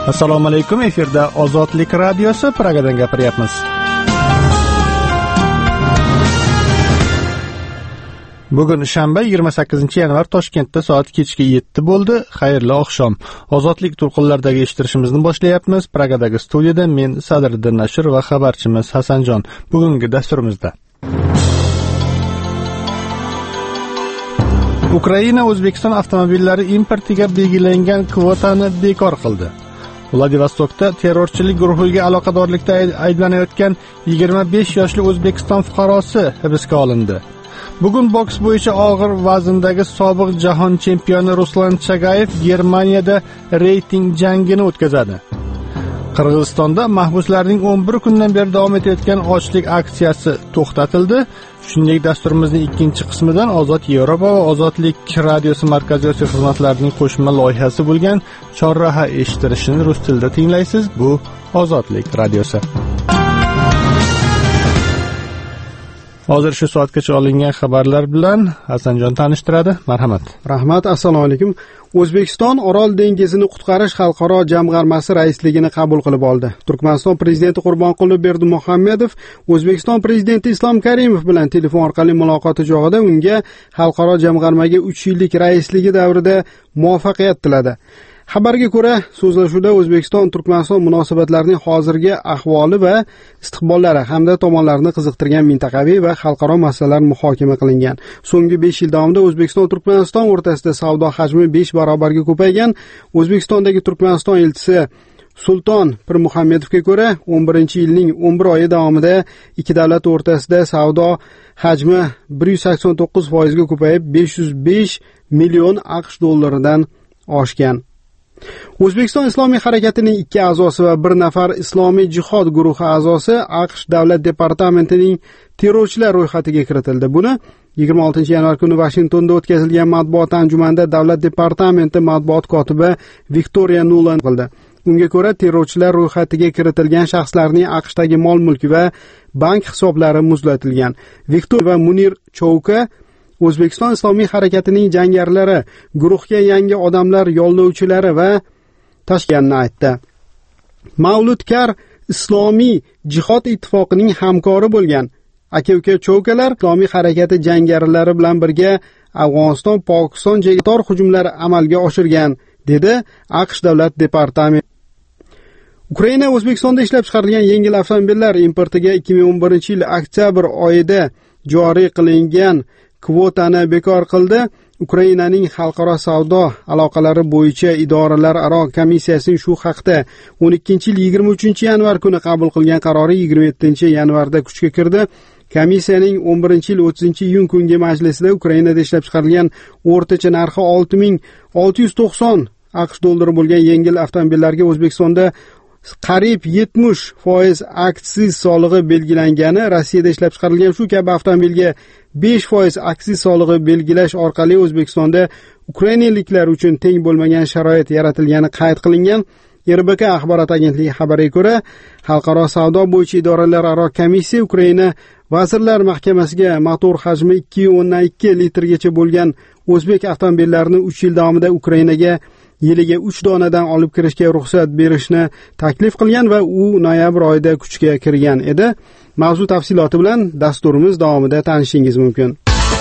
Assalomu alaykum, efirda Ozodlik radiosi, Pragadan gapiryapmiz. Bugun shanba 28-yanvar, Toshkentda soat kechki 7 bo'ldi. Xayrli oqshom. Ozodlik to'lqinlaridagi eshittirishimizni boshlayapmiz. Pragadagi studiyada men Sadriddin Nashr va xabarchimiz Hasanjon. Bugungi dasturimizda Ukraina O'zbekiston avtomobillari importiga belgilangan kvotani bekor qildi. Vladivostokda terrorchilik guruhiga aloqadorlikda ayblanayotgan 25 yoshli O'zbekiston fuqarosi hibsga olindi. Bugun boks bo'yicha og'ir vazndagi sobiq jahon chempioni Ruslan Chagayev Germaniyada reyting jangini o'tkazadi. Qirg'izistonda mahbuslarning 11 kundan beri davom etayotgan ochlik aksiyasi to'xtatildi. Shuningdek, dasturimizning ikkinchi qismidan Ozod Yevropa va Ozodlik radiosi markaziy Osiyo xizmatlarining qo'shma loyihasi bo'lgan Chorraha eshittirishini rus tilida tinglaysiz. Bu Ozodlik radiosi. Hozir shu soatgacha olingan xabarlar bilan Hasanjon tanishtiradi. Marhamat. Rahmat, assalomu alaykum. O'zbekiston Orol dengizini qutqarish xalqaro jamg'armasi raisligini qabul qilib oldi. Turkmaniston prezidenti Qurbonquli Berdimuhamedov O'zbekiston prezidenti Islom Karimov bilan telefon orqali muloqoti chog'ida unga xalqaro jamg'armaga 3 yillik raisligi davrida muvaffaqiyat tiladi. Xabarga ko'ra, so'zlashuvda O'zbekiston Turkmaniston munosabatlarining hozirgi ahvoli va istiqbollari hamda tomonlarni qiziqtirgan mintaqaviy va xalqaro masalalar muhokama qilingan. So'nggi 5 yil davomida O'zbekiston Turkmaniston o'rtasida savdo hajmi 5 barobarga ko'paygan. O'zbekistondagi Turkmaniston elchisi Sulton Pirmuhammedovga ko'ra, 11-yilning 11 oyi davomida ikki davlat o'rtasida savdo hajmi 189% ga ko'payib 505 million AQSh dollaridan oshgan. O'zbekiston Islomiy harakatining 2 a'zosi va 1 nafar Islomiy jihod guruhi a'zosi AQSh davlat departamentining terrorchilar ro'yxatiga kiritildi. Buni 26-yanvar kuni Vashingtonda o'tkazilgan matbuot anjumanida davlat departamenti matbuot kotibi Victoria Nuland qildi. Unga ko'ra, terrorchilar ro'yxatiga kiritilgan shaxslarning AQShdagi mol-mulki va bank hisoblari muzlatilgan. Viktor va Munir Chouka O'zbekiston Islomiy harakatining jangarilari guruhga yangi odamlar yollovchilari va tashkilotini aytdi. Mavlud Kar Islomiy jihod ittifoqining hamkori bo'lgan. Aka-uka Choukalar Islomiy harakati jangarilari bilan birga Afg'oniston, Pokiston chegator hujumlari amalga oshirgan, dedi AQSh davlat departamenti. Ukraina O'zbekistonda ishlab chiqarilgan yengil avtomobillar importiga 2011-yil oktyabr oyida joriy qilingan kvotani bekor qildi. Ukrainaning xalqaro savdo aloqalari bo'yicha idoralararo komissiyasining shu haqda 12-yil 23-yanvar kuni qabul qilgan qarori 27-yanvarda kuchga kirdi. Komissiyaning 11-yil 30-iyun kungi majlisida Ukrainada ishlab chiqarilgan o'rtacha narxi 6690 AQSh dollari bo'lgan yengil avtomobillarga O'zbekistonda qariyb 70% aksiz solig'i belgilangani, Rossiyada ishlab chiqarilgan shu kabi avtomobilga 5% aksiz solig'i belgilash orqali O'zbekistonda ukrainaliklar uchun teng bo'lmagan sharoit yaratilgani qayd qilingan. RBK axborot agentligi xabariga ko'ra, Xalqaro savdo bo'yicha idoralararo komissiya Ukraina Vazirlar Mahkamasiga motor hajmi 2.2 litrgacha bo'lgan o'zbek avtomobillarini 3 yil davomida Ukrainaga yiliga 3 donadan olib kirishga ruxsat berishni taklif qilgan va u noyabr oyida kuchga kirgan edi. Mavzu tafsiloti bilan dasturimiz davomida tanishishingiz mumkin.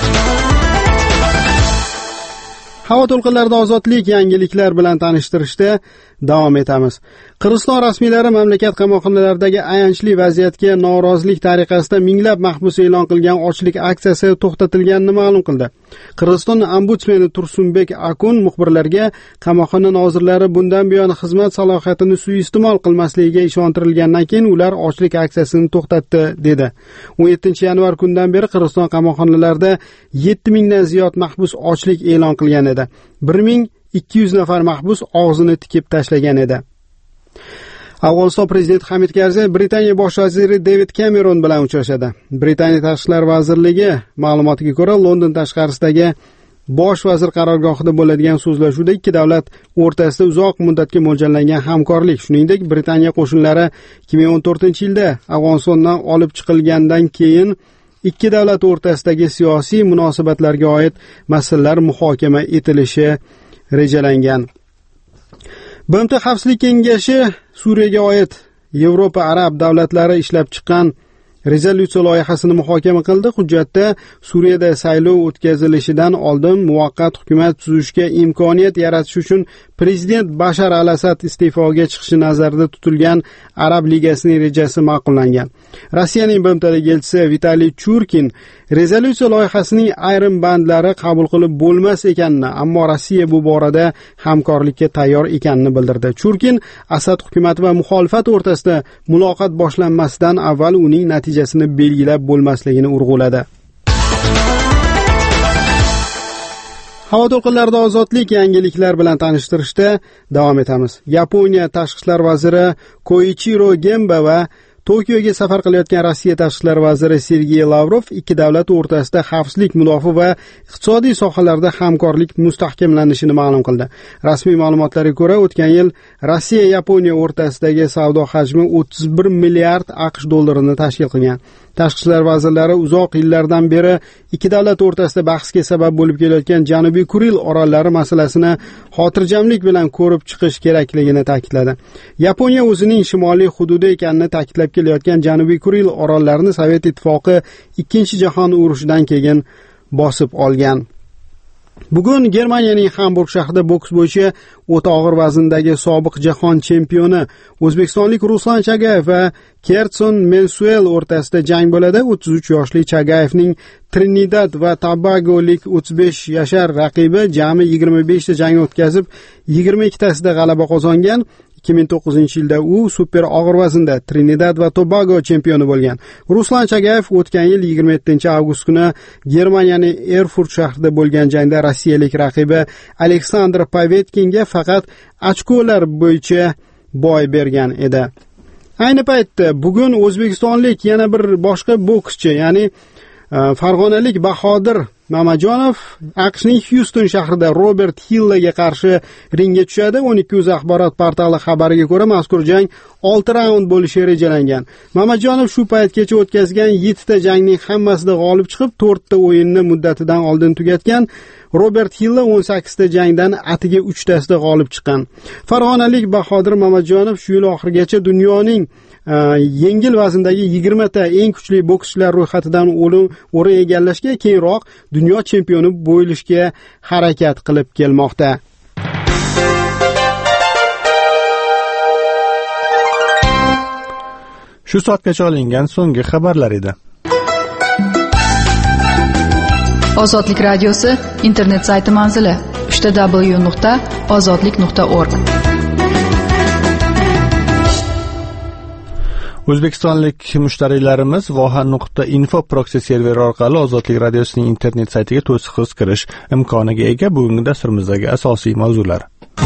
Havo to'lqinlarida ozodlik yangiliklar bilan tanishtirishda davom etamiz. Qirg'iziston rasmiylari mamlakat qamoqxonalaridagi ayanchli vaziyatga norozilik tariqasida minglab mahbus e'lon qilgan ochlik aksiyasi to'xtatilganini ma'lum qildi. Qirg'iziston ombudsmeni Tursunbek Akun muxbirlarga qamoqxona nozirlari bundan buyon xizmat salohiyatini suiiste'mol qilmasligiga ishontirilgandan keyin ular ochlik aksiyasini to'xtatdi, dedi. 17-yanvar kundan beri Qirg'iziston qamoqxonalarida 7000 dan ziyod mahbus ochlik e'lon qilgan edi. 1200 nafar mahbus og'zini tikib tashlagan edi. Afg'oniston prezidenti Hamid Karzay Britaniya bosh vaziri David Cameron bilan uchrashadi. Britaniya tashqi ishlar vazirligi ma'lumotiga ko'ra, London tashqarisidagi bosh vazir qarorgohida bo'ladigan so'zlashuvda ikki davlat o'rtasida uzoq muddatga mo'ljallangan hamkorlik, shuningdek Britaniya qo'shinlari 2014-yilda Afg'onistondan olib chiqilgandan keyin ikki davlat o'rtasidagi siyosiy munosabatlarga oid masalalar muhokama etilishi rejalangan. BMT Xavfsizlik kengashi Suriyaga oid Yevropa arab davlatlari ishlab chiqqan rezolyutsiya loyihasini muhokama qildi. Hujjatda Suriyada saylov o'tkazilishidan oldin muvaqqat hukumat tuzishga imkoniyat yaratish uchun prezident Bashar al-Asad iste'foga chiqishi nazarda tutilgan Arab ligasining rejasi ma'qullangan. Rossiyaning BMTdagi elchisi Vitaliy Churkin rezolyutsiya loyihasining ayrim bandlari qabul qilib bo'lmas ekanini, ammo Rossiya bu borada hamkorlikka tayyor ekanini bildirdi. Churkin Asad hukumati va muxolifat o'rtasida muloqot boshlanmasidan avval uning natijasini belgilab bo'lmasligini urg'uladi. Havo to'lqinlarida ozodlik yangiliklar bilan tanishtirishda davom etamiz. Yaponiya tashqi ishlar vaziri Koichiro Gemba va Tokioga safar qilayotgan Rossiya tashqi ishlar vaziri Sergey Lavrov ikki davlat o'rtasida xavfsizlik, mudofaa va iqtisodiy sohalarda hamkorlik mustahkamlanishini ma'lum qildi. Rasmiy ma'lumotlarga ko'ra, o'tgan yil Rossiya Yaponiya o'rtasidagi savdo hajmi 31 milliard AQSh dollarini tashkil qilgan. Tashqi ishlar vazirlari uzoq yillardan beri ikki davlat o'rtasida bahsga sabab bo'lib kelayotgan Janubiy Kuril orollari masalasini xotirjamlik bilan ko'rib chiqish kerakligini ta'kidladi. Yaponiya o'zining shimoliy hududi ekanini ta'kidlab kelayotgan Janubiy Kuril orollarini Sovet ittifoqi Ikkinchi jahon urushidan keyin bosib olgan. Bugun Germaniyaning Hamburg shahrida boks bo'yicha o'ta og'ir vazndagi sobiq jahon chempioni o'zbekistonlik Ruslan Chagayev va Kertson Mensuel o'rtasida jang bo'ladi. 33 yoshli Chagayevning Trinidad va Tobagolik 35 yashar raqibi jami 25 ta jang o'tkazib, 22 tasida g'alaba qozongan. 2009-yilda u super og'ir vaznda Trinidad va Tobago chempioni bo'lgan. Ruslan Chagayev o'tgan yil 27-avgust kuni Germaniyaning Erfurt shahrida bo'lgan jangda rossiyalik raqibi Aleksandr Pavetkinga faqat ochkolar bo'yicha boy bergan edi. Ayni paytda bugun o'zbekistonlik yana bir boshqa bokschi, ya'ni farg'onalik Bahodir Mamajonov AQShning Houston shahrida Robert Hillaga qarshi ringga tushadi. 12uz axborot portali xabariga ko'ra, mazkur jang 6 raund bo'lishi rejalangan. Mamajonov shu paytgacha o'tkazgan 7 ta jangning hammasida g'olib chiqib, 4 ta o'yinni muddatidan oldin tugatgan. Robert Hilla 18 ta jangdan atiga 3 tasida g'olib chiqqan. Farg'onalik Bahodir Mamajonov shu yil oxirigacha dunyoning yengil vazndagi 20 ta eng kuchli bokschilar ro'yxatidan o'rin egallashga, keyinroq dunyo chempioni bo'lishga harakat qilib kelmoqda. Shu soatgacha olingan so'nggi xabarlar edi. Ozodlik radiosi internet sayti manzili www.ozodlik.org. O'zbekistonlik mushtariylarimiz voha.info proxy serveri orqali Ozodlik radiosining internet saytiga to'siqsiz kirish imkoniga ega. Bugungi dasturimizdagi asosiy mavzular.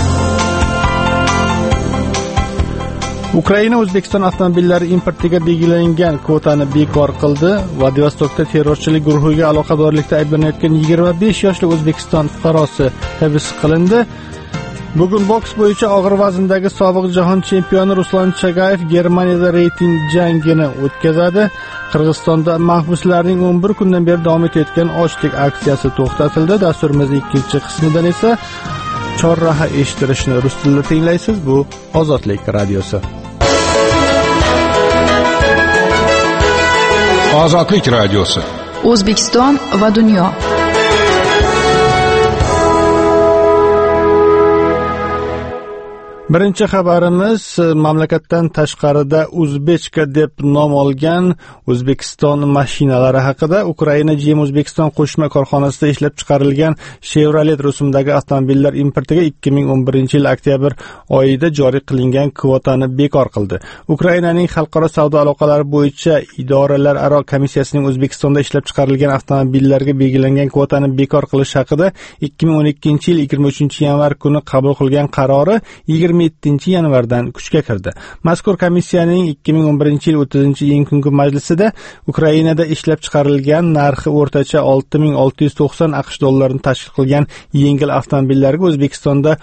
Ukraina O'zbekiston avtomobillari importiga belgilangan kvotani bekor qildi. Vladivostokda terrorchilik guruhiga aloqadorlikda ayblanayotgan 25 yoshli O'zbekiston fuqarosi hibs qilindi. Bugun boks bo'yicha og'ir vazndagi sobiq jahon chempioni Ruslan Chagayev Germaniyada reyting jangini o'tkazadi. Qirg'izistonda mahbuslarning 11 kundan beri davom etayotgan ochlik aksiyasi to'xtatildi. Dasturimizning ikkinchi qismidan esa chorraha eshittirishni rus tilida tinglaysiz. Bu Ozodlik radiosi. Ozodlik radiosi. O'zbekiston va dunyo. Birinchi xabarimiz mamlakatdan tashqarida Uzbechka deb nom olgan O'zbekiston mashinalari haqida. Ukraina GM O'zbekiston qo'shma korxonasida ishlab chiqarilgan Chevrolet rusumdagi avtomobillar importiga 2011-yil oktyabr oyida joriy qilingan kvotani bekor qildi. Ukrainaning xalqaro savdo aloqalari bo'yicha idoralararo komissiyasining O'zbekistonda ishlab chiqarilgan avtomobillarga belgilangan kvotani bekor qilish haqida 2012-yil 23-yanvar kuni qabul qilgan qarori 27-yanvardan kuchga kirdi. Mazkur komissiyaning 2011-yil 30-iyun majlisida Ukrainada ishlab chiqarilgan narxi o'rtacha 6690 AQSh dollarini tashkil qilgan yengil avtomobillarga O'zbekistonda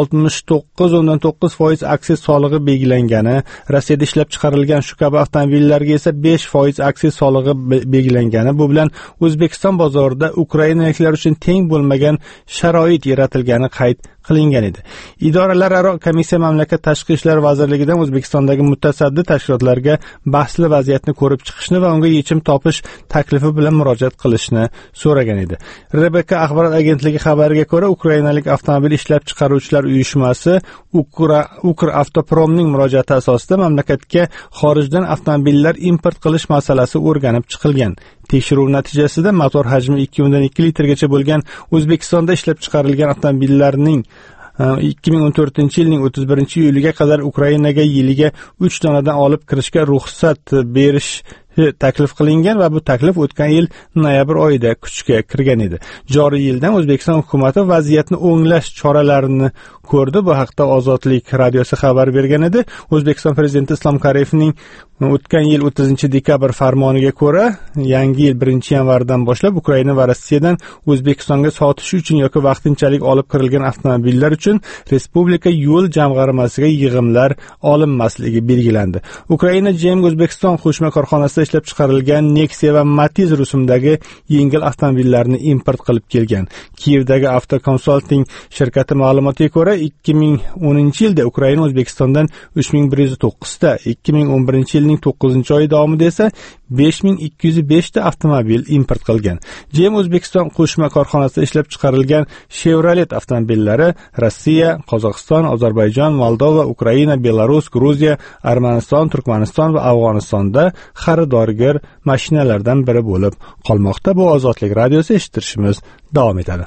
69.9% aksiz solig'i belgilangani, Rossiyada ishlab chiqarilgan shu kabi avtomobillarga esa 5% aksiz solig'i belgilangani, bu bilan O'zbekiston bozorida ukrainaliklar uchun teng bo'lmagan sharoit yaratilgani qayd qilingan edi. Idoralararo komissiya mamlakat tashqi ishlar vazirligidan O'zbekistondagi mutasaddi tashkilotlarga bahsli vaziyatni ko'rib chiqishni va unga yechim topish taklifi bilan murojaat qilishni so'ragan edi. RBK axborot agentligi xabariga ko'ra, Ukrainalik avtomobil ishlab chiqaruvchilar uyushmasi Ukravtopromning murojaati asosida mamlakatga xorijdan avtomobillar import qilish masalasi o'rganib chiqilgan. Tekshiruv natijasida motor hajmi 2.2 litrgacha bo'lgan O'zbekistonda ishlab chiqarilgan avtomobillarning 2014-yilning 31-iyuliga qadar Ukrainaga yiliga 3 donadan olib kirishga ruxsat berish taklif qilingan va bu taklif o'tgan yil noyabr oyida kuchga kirgan edi. Joriy yildan O'zbekiston hukumatı vaziyatni o'nglash choralarini ko'rdi. Bu haqda Ozodlik radiosi xabar bergan edi. O'zbekiston prezidenti Islom Karimovning o'tgan yil 30-dekabr farmoniga ko'ra, yangi yil 1-yanvardan boshlab Ukraina va Rossiyadan O'zbekistonga sotish uchun yoki vaqtinchalik olib kirilgan avtomobillar uchun respublika yo'l jamg'armasiga yig'imlar olinmasligi belgilandi. Ukraina GM O'zbekiston qo'shma korxonasida ishlab chiqarilgan Nexia va Matiz rusumdagi yengil avtomobillarni import qilib kelgan. Kiyevdagi Avto Consulting shirkati ma'lumotiga ko'ra, 2010-yilda Ukraina O'zbekistondan 3109 ta, 2011-yilning 9-oy davomida esa 5205 ta avtomobil import qilgan. GM O'zbekiston qo'shma korxonasida ishlab chiqarilgan Chevrolet avtomobillari Rossiya, Qozog'iston, Ozarbayjon, Moldova, Ukraina, Belarus, Gruziya, Armaniston, Turkmaniston va Afg'onistonda xaridorgir mashinalardan biri bo'lib qolmoqda. Bu Ozodlik radiosi, eshittirishimiz davom etadi.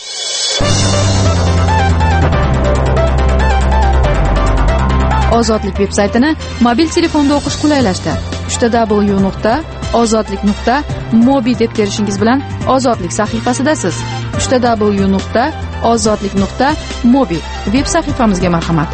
Ozodlik veb-saytini mobil telefonda o'qish qulaylashdi. www.ozodlik.mobi deb terishingiz bilan Ozodlik sahifasidasiz. www.ozodlik.mobi veb sahifamizga marhamat.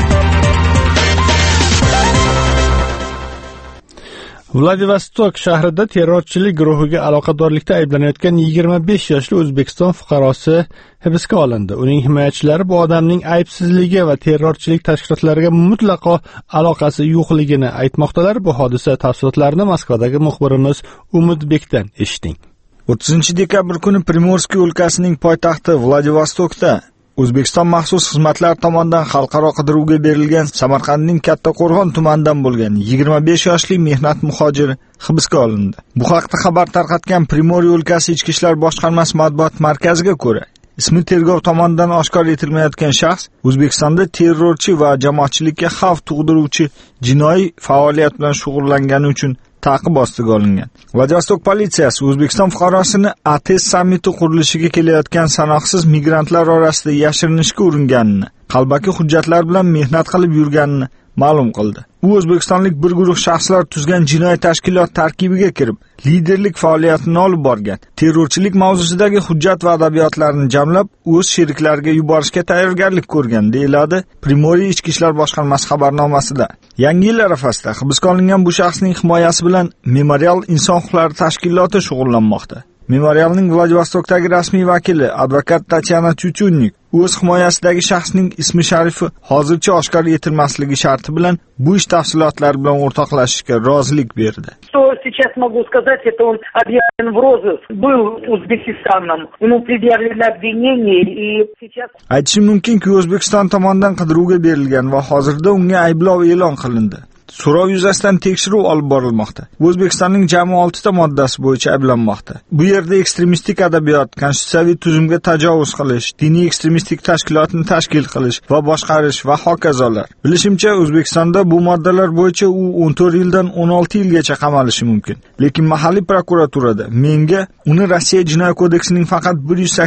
Vladivostok shahrida terrorchilik guruhiga aloqadorlikda ayblanayotgan 25 yoshli O'zbekiston fuqarosi hibsga olindi. Uning himoyachilari bu odamning aybsizligi va terrorchilik tashkilotlariga mutlaqo aloqasi yo'qligini aytmoqdalar. Bu hodisa tafsilotlarini Moskvadagi muxbirimiz Umidbekdan eshiting. 30-dekabr kuni Primorskiy o'lkasining poytaxti Vladivostokda O'zbekiston maxsus xizmatlar tomonidan xalqaro qidiruvga berilgan Samarqandning Kattaqo'rg'on tumanidan bo'lgan 25 yoshli mehnat muhojiri hibsga olindi. Bu haqda xabar tarqatgan Primorye o'lkasi Ichki ishlar boshqarmasi matbuot markaziga ko'ra, ismi tergov tomonidan oshkor etilmayotgan shaxs O'zbekistonda terrorchi va jamoatchilikka xavf tug'diruvchi jinoiy faoliyat bilan shug'ullangani uchun ta'qib ostiga olingan. Vladivostok politsiyasi O'zbekiston fuqarosini ATES sammiti qurilishiga kelayotgan sanoqsiz migrantlar orasida yashirinishga uringanini, qalbaki hujjatlar bilan mehnat qilib yurganini ma'lum qildi. U o'zbekistonlik bir guruh shaxslar tuzgan jinoiy tashkilot tarkibiga kirib, liderlik faoliyatini olib borgan. Terrorchilik mavzusidagi hujjat va adabiyotlarni jamlab, o'z sheriklariga yuborishga tayyorgarlik ko'rgan, deyiladi Primorye ichki ishlar boshqarmasi xabarnomasida. Yangi yil arafasida hibsga olingan bu shaxsning himoyasi bilan Memorial inson huquqlari tashkiloti shug'ullanmoqda. Memorialning Vladivostokdagi rasmiy vakili advokat Tatyana Tyutyunnik o'z himoyasidagi shaxsning ismi sharifi hozircha oshkor etilmasligi sharti bilan bu ish tafsilotlari bilan o'rtoqlashishga rozilik berdi. Что сейчас могу сказать, это он объявлен в розыск, был Узбекистаном, ему предъявлены обвинения и сейчас... Aytishim mumkinki, O'zbekiston tomonidan qidiruvga berilgan va hozirda unga ayblov e'lon qilindi. So'rov yuzasidan tekshiruv olib borilmoqda. O'zbekistonning jami 6 ta moddasi bo'yicha ayblanmoqda. Bu yerda ekstremistik adabiyot, konstitutsiyaviy tuzumga tajovuz qilish, diniy ekstremistik tashkilotni tashkil qilish va boshqarish va hokazolar. Bilishimcha, O'zbekistonda bu moddalar bo'yicha u 14 yildan 16 yilgacha qamalishi mumkin. Lekin mahalliy prokuraturada menga uni Rossiya jinoiy kodeksining faqat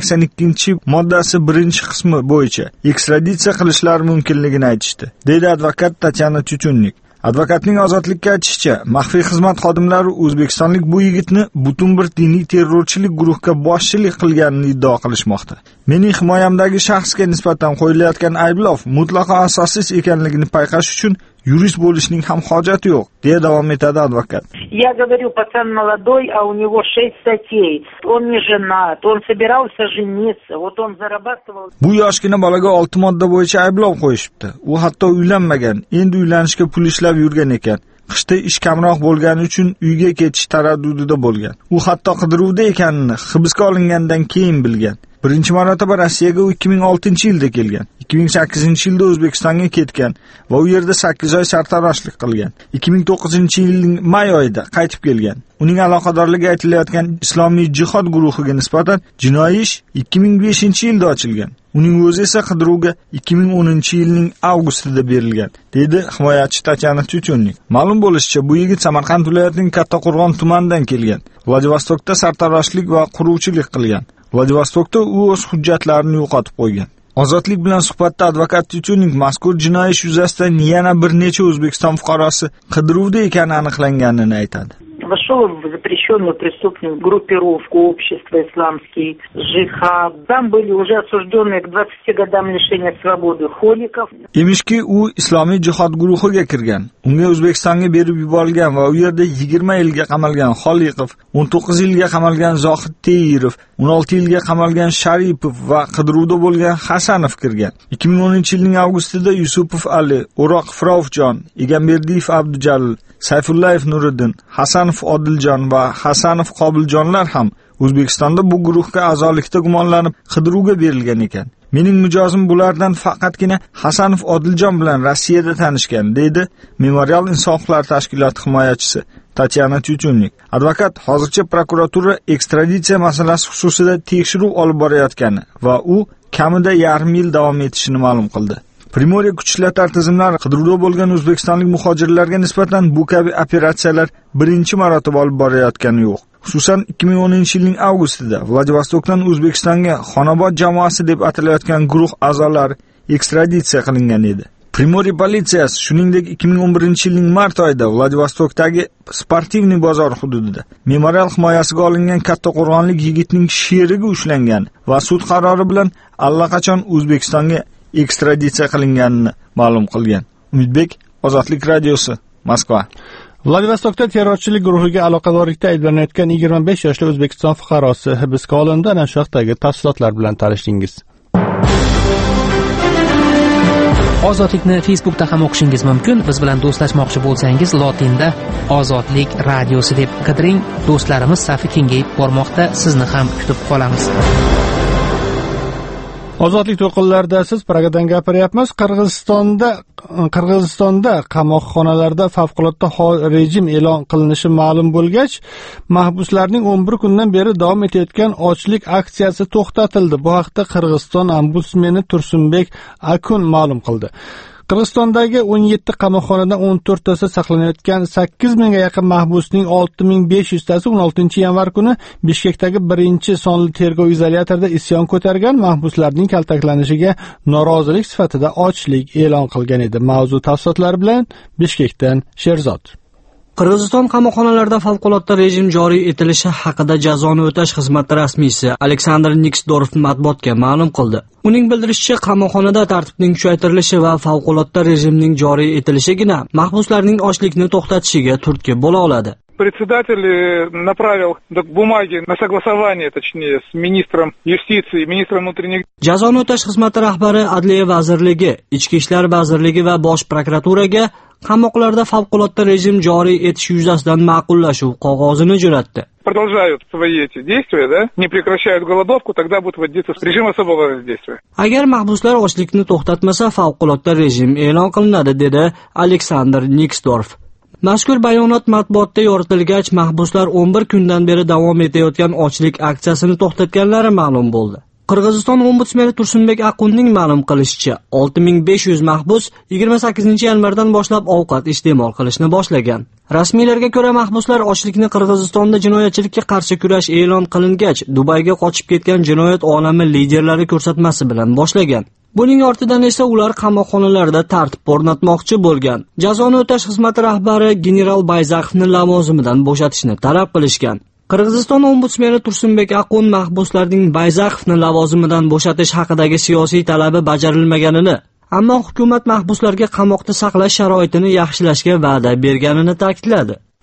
182-moddasi 1-qismi bo'yicha ekstraditsiya qilishlari mumkinligini aytishdi, deydi advokat Tatyana Tyutyunnik. Advokatning Ozodlikka aytishicha, maxfiy xizmat xodimlari o'zbekistonlik bu yigitni butun bir diniy terrorchilik guruhiga boshchilik qilganini iddao qilishmoqda. Mening himoyamdagi shaxsga nisbatan qo'yilayotgan ayblov mutlaqo asossiz ekanligini payqash uchun yurist bo'lishning ham hojati yo'q, deya davom etadi advokat. Я говорю, пацан молодой, а у него 6 статей. Он не женат, он собирался жениться, вот он зарабатывал. Bu yoshgina bolaga 6 modda bo'yicha ayblov qo'yishibdi. U hatto uylanmagan, endi uylanishga pul ishlab yurgan ekan qishda ish kamroq bo'lgani uchun uyga ketish taraddudida bo'lgan. U hatto qidiruvda ekanini hibsga olingandan keyin bilgan. Birinchi marotaba Rossiyaga 2006-yilda kelgan. 2008-yilda O'zbekistonga ketgan va u yerda 8 oy sartaroshlik qilgan. 2009-yilning may oyida qaytib kelgan. Uning aloqadorligi aytilayotgan Islomiy jihod guruhiga nisbatan jinoiy ish 2005-yilda ochilgan. Uning o'zi esa qidiruvga 2010-yilning avgustida berilgan, dedi himoyachi Tatyana Tyutyunnik. Ma'lum bo'lishicha, bu yigit Samarqand viloyatining Kattaqo'rg'on tumanidan kelgan. Vladivostokda sartaroshlik va quruvchilik qilgan. Vladivostokda u o'z hujjatlarini yo'qotib qo'ygan. Ozodlik bilan suhbatda advokat Tyutyunnik mazkur jinoiy ish yuzasidan yana bir necha O'zbekiston fuqarosi qidiruvda ekani aniqlanganini aytadi. Вошел в запрещенную преступную группировку общества «Исламский джихад». Там были уже осужденные к 20 годам лишения свободы Холиков. Emishki u Islomiy jihod guruhiga kirgan. Unga O'zbekistonga berib yuborilgan va u yerda 20 yilga qamalgan Xoliqov, 19 yilga qamalgan Zohid Teyirov, 16 yilga qamalgan Sharipov va qidiruvda bo'lgan Hasanov kirgan. 2010-yilning avgustida Yusupov Ali, O'roqov Raufjon, Egamberdiyev Abdujalil, Sayfullayev Nuriddin, Hasanov Odiljon va Hasanov Qobiljonlar ham O'zbekistonda bu guruhga a'zolikda gumonlanib qidiruvga berilgan ekan. Mening mijozim bulardan faqatgina Hasanov Odiljon bilan Rossiyada tanishgan, dedi Memorial Insonlar tashkiloti himoyachisi Tatyana Tyutyunnik. Advokat hozircha prokuratura ekstraditsiya masalasi xususida tekshiruv olib borayotgani va u kamida yarim yil davom etishini ma'lum qildi. Primoriya kuch ishlatlar tizimlari qidiruvda bo'lgan o'zbekistonlik muhojirlarga nisbatan bu kabi operatsiyalar birinchi marotaba olib borayotgani yo'q. Xususan 2010-yilning avgustida Vladivostokdan O'zbekistonga Xonobod jamoasi deb atalayotgan guruh a'zolari ekstraditsiya qilingan edi. Primoriya politsiyasi shuningdek 2011-yilning mart oyida Vladivostokdagi Sportivniy bozor hududida Memorial himoyasiga olingan Kattaqo'rg'onlik yigitning sherigi ushlangan va sud qarori bilan allaqachon O'zbekistonga ekstraditsiya qilinganini ma'lum qilgan. Umidbek, Ozodlik radiosi, Moskva. Vladivostokda terrorchilik guruhiga aloqadorlikda ayblanayotgan 25 yoshli O'zbekiston fuqarosi hibsga olindi. Ana shu haqdagi tafsilotlar bilan tanishdingiz. Ozodlikni Facebookda ham o'qishingiz mumkin. Biz bilan do'stlashmoqchi bo'lsangiz, lotinda Ozodlik radiosi deb qidiring. Do'stlarimiz safi kengayib bormoqda. Sizni ham kutib qolamiz. Ozodlik to'lqinlarida siz Pragadan gapiryapmiz. Qirg'izistonda qamoqxonalarda favqulodda rejim e'lon qilinishi ma'lum bo'lgach, mahbuslarning 11 kundan beri davom etayotgan ochlik aksiyasi to'xtatildi. Bu haqda Qirg'iziston ombudsmeni Tursunbek Akun ma'lum qildi. Qirg'izistondagi 17 qamoqxonadan 14 tasi saqlanayotgan 8000 ga yaqin mahbusning 6500 tasi 16-yanvar kuni Bishkekdagi birinchi sonli tergov izolyatorida isyon ko'targan, mahbuslarning kaltaklanishiga norozilik sifatida ochlik e'lon qilgan edi. Mavzu tafsilotlari bilan Bishkekdan Sherzod. Qirg'iziston qamoqxonalarida favqulodda rejim joriy etilishi haqida jazoni o'tash xizmati rasmiysi Aleksandr Niksdorf matbuotga ma'lum qildi. Uning bildirishicha, qamoqxonada tartibning kuchaytirilishi va favqulodda rejimning joriy etilishigina mahbuslarning ochlikni to'xtatishiga turtki bo'la oladi. Председатель направил бумаги на согласование, точнее, с министром юстиции, министром внутренних. Jazoni o'tash xizmati rahbari Adliya vazirligi, Ichki ishlar vazirligi va Bosh prokuraturaga qamoqlarda favqulodda rejim joriy etish yuzasidan ma'qullashuv qog'ozini jo'natdi. Продолжают свои эти действия, да? Не прекращают голодовку, тогда будет вводиться режим особого воздействия. Agar mahbuslar ochlikni to'xtatmasa, favqulodda rejim e'lon qilinadi, dedi Aleksandr Niksdorf. Mazkur bayonot matbuotda yoritilgach, mahbuslar 11 kundan beri davom etayotgan ochlik aksiyasini to'xtatganlari ma'lum bo'ldi. Qirg'iziston ombudsmeni Tursunbek Akunning ma'lum qilishicha, 6500 mahbus 28-yanvardan boshlab ovqat iste'mol qilishni boshlagan. Rasmiylarga ko'ra, mahbuslar ochlikni Qirg'izistonda jinoyatchilikka qarshi kurash e'lon qilingach, Dubayga qochib ketgan jinoyat olami liderlari ko'rsatmasi bilan boshlagan. Buning ortidan esa ular qamoqxonalarda tartib o'rnatmoqchi bo'lgan. Jazoni o'tash xizmati rahbari general Bayzaxovni lavozimidan bo'shatishni talab qilishgan. Qirg'iziston ombudsmeni Tursunbek Akun mahbuslarning Bayzaxovni lavozimidan bo'shatish haqidagi siyosiy talabi bajarilmaganini, ammo hukumat mahbuslarga qamoqda saqlash sharoitini yaxshilashga va'da berganini ta'kidladi.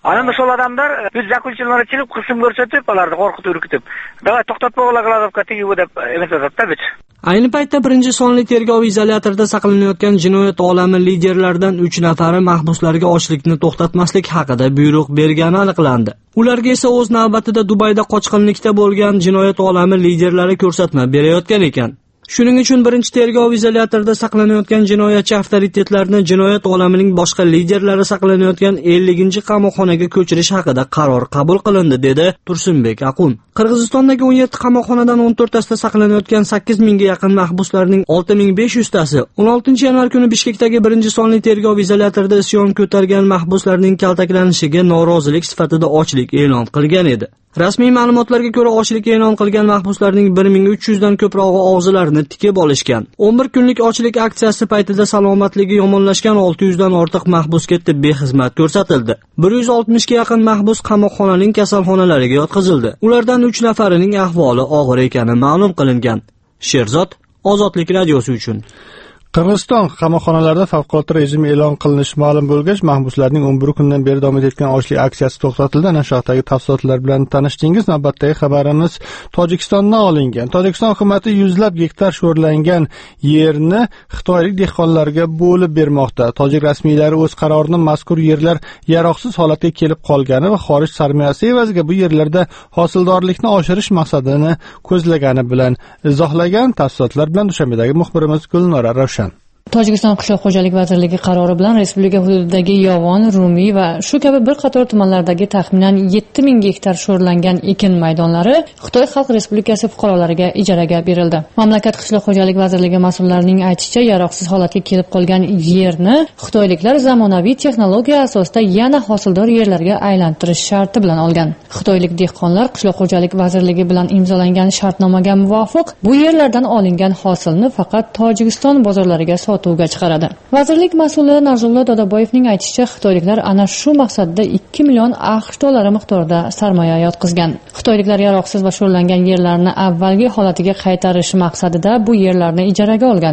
Ana misol odamlar biz zakonchilarga chiqib qism ko'rsatib, ularni qo'rqitib urkitib, "Davay to'xtatib qo'yinglar deb katiga deb emasatda biz." Ayni paytda birinchi sonli tergov izolyatorida saqlanayotgan jinoyat olami liderlaridan 3 nafari mahbuslarga ochlikni to'xtatmaslik haqida buyruq bergani aniqlandi. Ularga esa o'z navbatida Dubayda qochqinlikda bo'lgan jinoyat olami liderlari ko'rsatma berayotgan ekan. Shuning uchun birinchi tergov izolyatorida saqlanayotgan jinoyatchi avtoritetlarni jinoyat olamining boshqa liderlari saqlanayotgan 50-qamoqxonaga ko'chirish haqida qaror qabul qilindi, dedi Tursunbek Aqun. Qirg'izistondagi 17 qamoqxonadan 14 tasida saqlanayotgan 8000 ga yaqin mahbuslarning 6500 tasi 16-yanvar kuni Bishkekdagi birinchi sonli tergov izolyatorida isyon ko'targan mahbuslarning kaltaklanishiga norozilik sifatida ochlik e'lon qilgan edi. Rasmiy ma'lumotlarga ko'ra, ochlik e'lon qilgan mahbuslarning 1300 dan ko'prog'i og'zilarini tikib olishgan. 11 kunlik ochlik aksiyasi paytida salomatligi yomonlashgan 600 dan ortiq mahbusga tibbiy xizmat ko'rsatildi. 160 ga yaqin mahbus qamoqxonaning kasalxonalariga yotqizildi. Ulardan 3 nafarining ahvoli og'ir ekani ma'lum qilingan. Sherzod, Ozodlik radiosi uchun. Qirg'iziston qamoqxonalarida favqulodda rejim e'lon qilinishi ma'lum bo'lgach, mahbuslarning 11 kundan beri davom etayotgan ochlik aksiyasi to'xtatildi. Ana shu haqdagi tafsilotlar bilan tanishdingiz. Navbatdagi xabarimiz Tojikistondan olingan. Tojikiston hukumati yuzlab gektar sho'rlangan yerni xitoylik dehqonlarga bo'lib bermoqda. Tojik rasmiylari o'z qarorini mazkur yerlar yaroqsiz holatga kelib qolgani va xorij sarmoyasi evaziga bu yerlarda hosildorlikni oshirish maqsadini ko'zlagani bilan izohlagan. Tafsilotlar bilan Dushanbedagi muxbirimiz Gulnora Ravshan. Tojikiston qishloq xo'jalik vazirligi qarori bilan respublika hududidagi Yovon, Rumiy va shu kabi bir qator tumanlardagi taxminan 7000 gektar sho'rlangan ekin maydonlari Xitoy Xalq Respublikasi fuqarolariga ijaraga berildi. Mamlakat qishloq xo'jalik vazirligi mas'ullarining aytishicha, yaroqsiz holatga kelib qolgan yerni xitoyliklar zamonaviy texnologiya asosida yana hosildor yerlarga aylantirish sharti bilan olgan. Xitoylik dehqonlar qishloq xo'jalik vazirligi bilan imzolangan shartnomaga muvofiq bu yerlardan olingan hosilni faqat Tojikiston bozorlariga sotuvga chiqaradi. Vazirlik mas'uli Narzullo Dodaboyevning aytishicha, xitoyliklar ana shu maqsadda 2 million AQSh dollari miqdorida sarmoya yotqizgan. Xitoyliklar yaroqsiz va sho'rlangan yerlarni avvalgi holatiga qaytarish maqsadida bu yerlarni ijaraga olgan.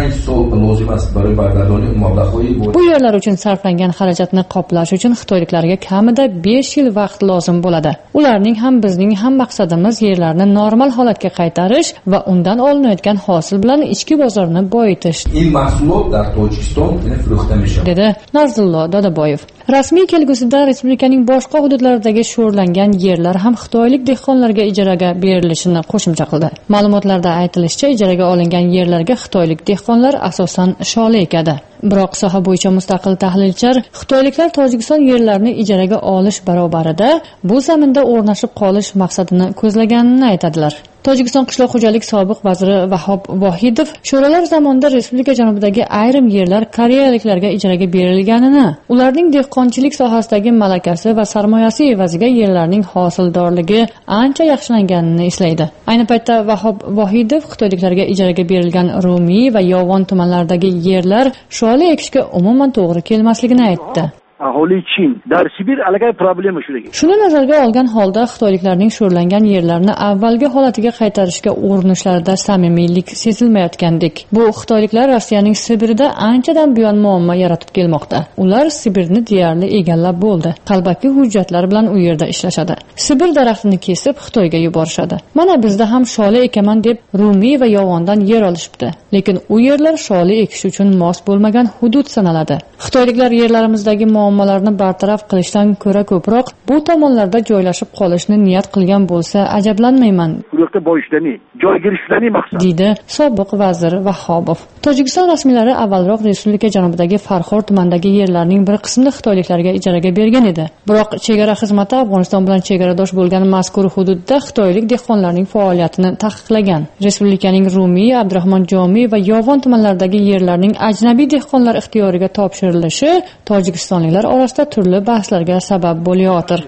Bu yerlar uchun sarflangan xarajatni qoplash uchun xitoyliklarga kamida 5 yil vaqt lozim bo'ladi. Ularning ham bizning ham maqsadimiz yerlarni normal holatga qaytarish va undan olinayotgan hosil bilan ichki bozorni boyitish, dedi Narzullo Dodaboyev. Rasmiy kelgusida respublikaning boshqa hududlaridagi sho'rlangan yerlar ham xitoylik dehqonlarga ijaraga berilishini qo'shimcha qildi. Ma'lumotlarda aytilishicha, ijaraga olingan yerlarga xitoylik dehqonlar asosan sholi ekadi. Biroq soha bo'yicha mustaqil tahlilchilar xitoyliklar Tojikiston yerlarini ijaraga olish barobarida bu zaminda o'rnashib qolish maqsadini ko'zlaganini aytadilar. Tojikiston qishloq xo'jalik sobiq vaziri Vahob Vohidov sho'rolar zamonida respublika janubidagi ayrim yerlar koreyaliklarga ijaraga berilganini, ularning dehqonchilik sohasidagi malakasi va sarmoyasi evaziga yerlarning hosildorligi ancha yaxshilanganini eslaydi. Ayni paytda Vahob Vohidov xitoyliklarga ijaraga berilgan Rumiy va Yovon tumanlaridagi yerlar sholi ekishga umuman to'g'ri kelmasligini aytdi. aholi Chin dar Sibir alagay problema shularga. Shuni nazarga olgan holda xitoyliklarning sho'rlangan yerlarni avvalgi holatiga qaytarishga urinishlarida samimiylik sezilmayotgandek. Bu xitoyliklar Rossiyaning Sibirida anchadan buyon muammo yaratib kelmoqda. Ular Sibirni deyarli egallab bo'ldi. Qalbaki hujjatlar bilan u yerda ishlashadi. Sibir daraxtini kesib Xitoyga yuborishadi. Mana bizda ham sholi ekaman deb Rumiy va Yovondan yer olishibdi. Lekin u yerlar sholi ekish uchun mos bo'lmagan hudud sanaladi. Xitoyliklar yerlarimizdagi muammolarni bartaraf qilishdan ko'ra ko'proq bu tomonlarda joylashib qolishni niyat qilgan bo'lsa ajablanmayman. Ularga boyishlani, joy girishlarni maqsad, deydi sobiq vazir Vahobov. Tojikiston rasmiylari avvalroq respublika janubidagi Farxor tumanidagi yerlarning bir qismini xitoyliklarga ijaraga bergan edi. Biroq chegara xizmati Afg'oniston bilan chegaradosh bo'lgan mazkur hududda xitoylik dehqonlarning faoliyatini taqiqlagan. Respublikaning Rumiy, Abdurahmon Jomiy va Yovon tumanlaridagi yerlarning ajnabiy dehqonlar ixtiyoriga topshirilishi tojikistonliklar orasida turli bahslarga sabab bo'layotir.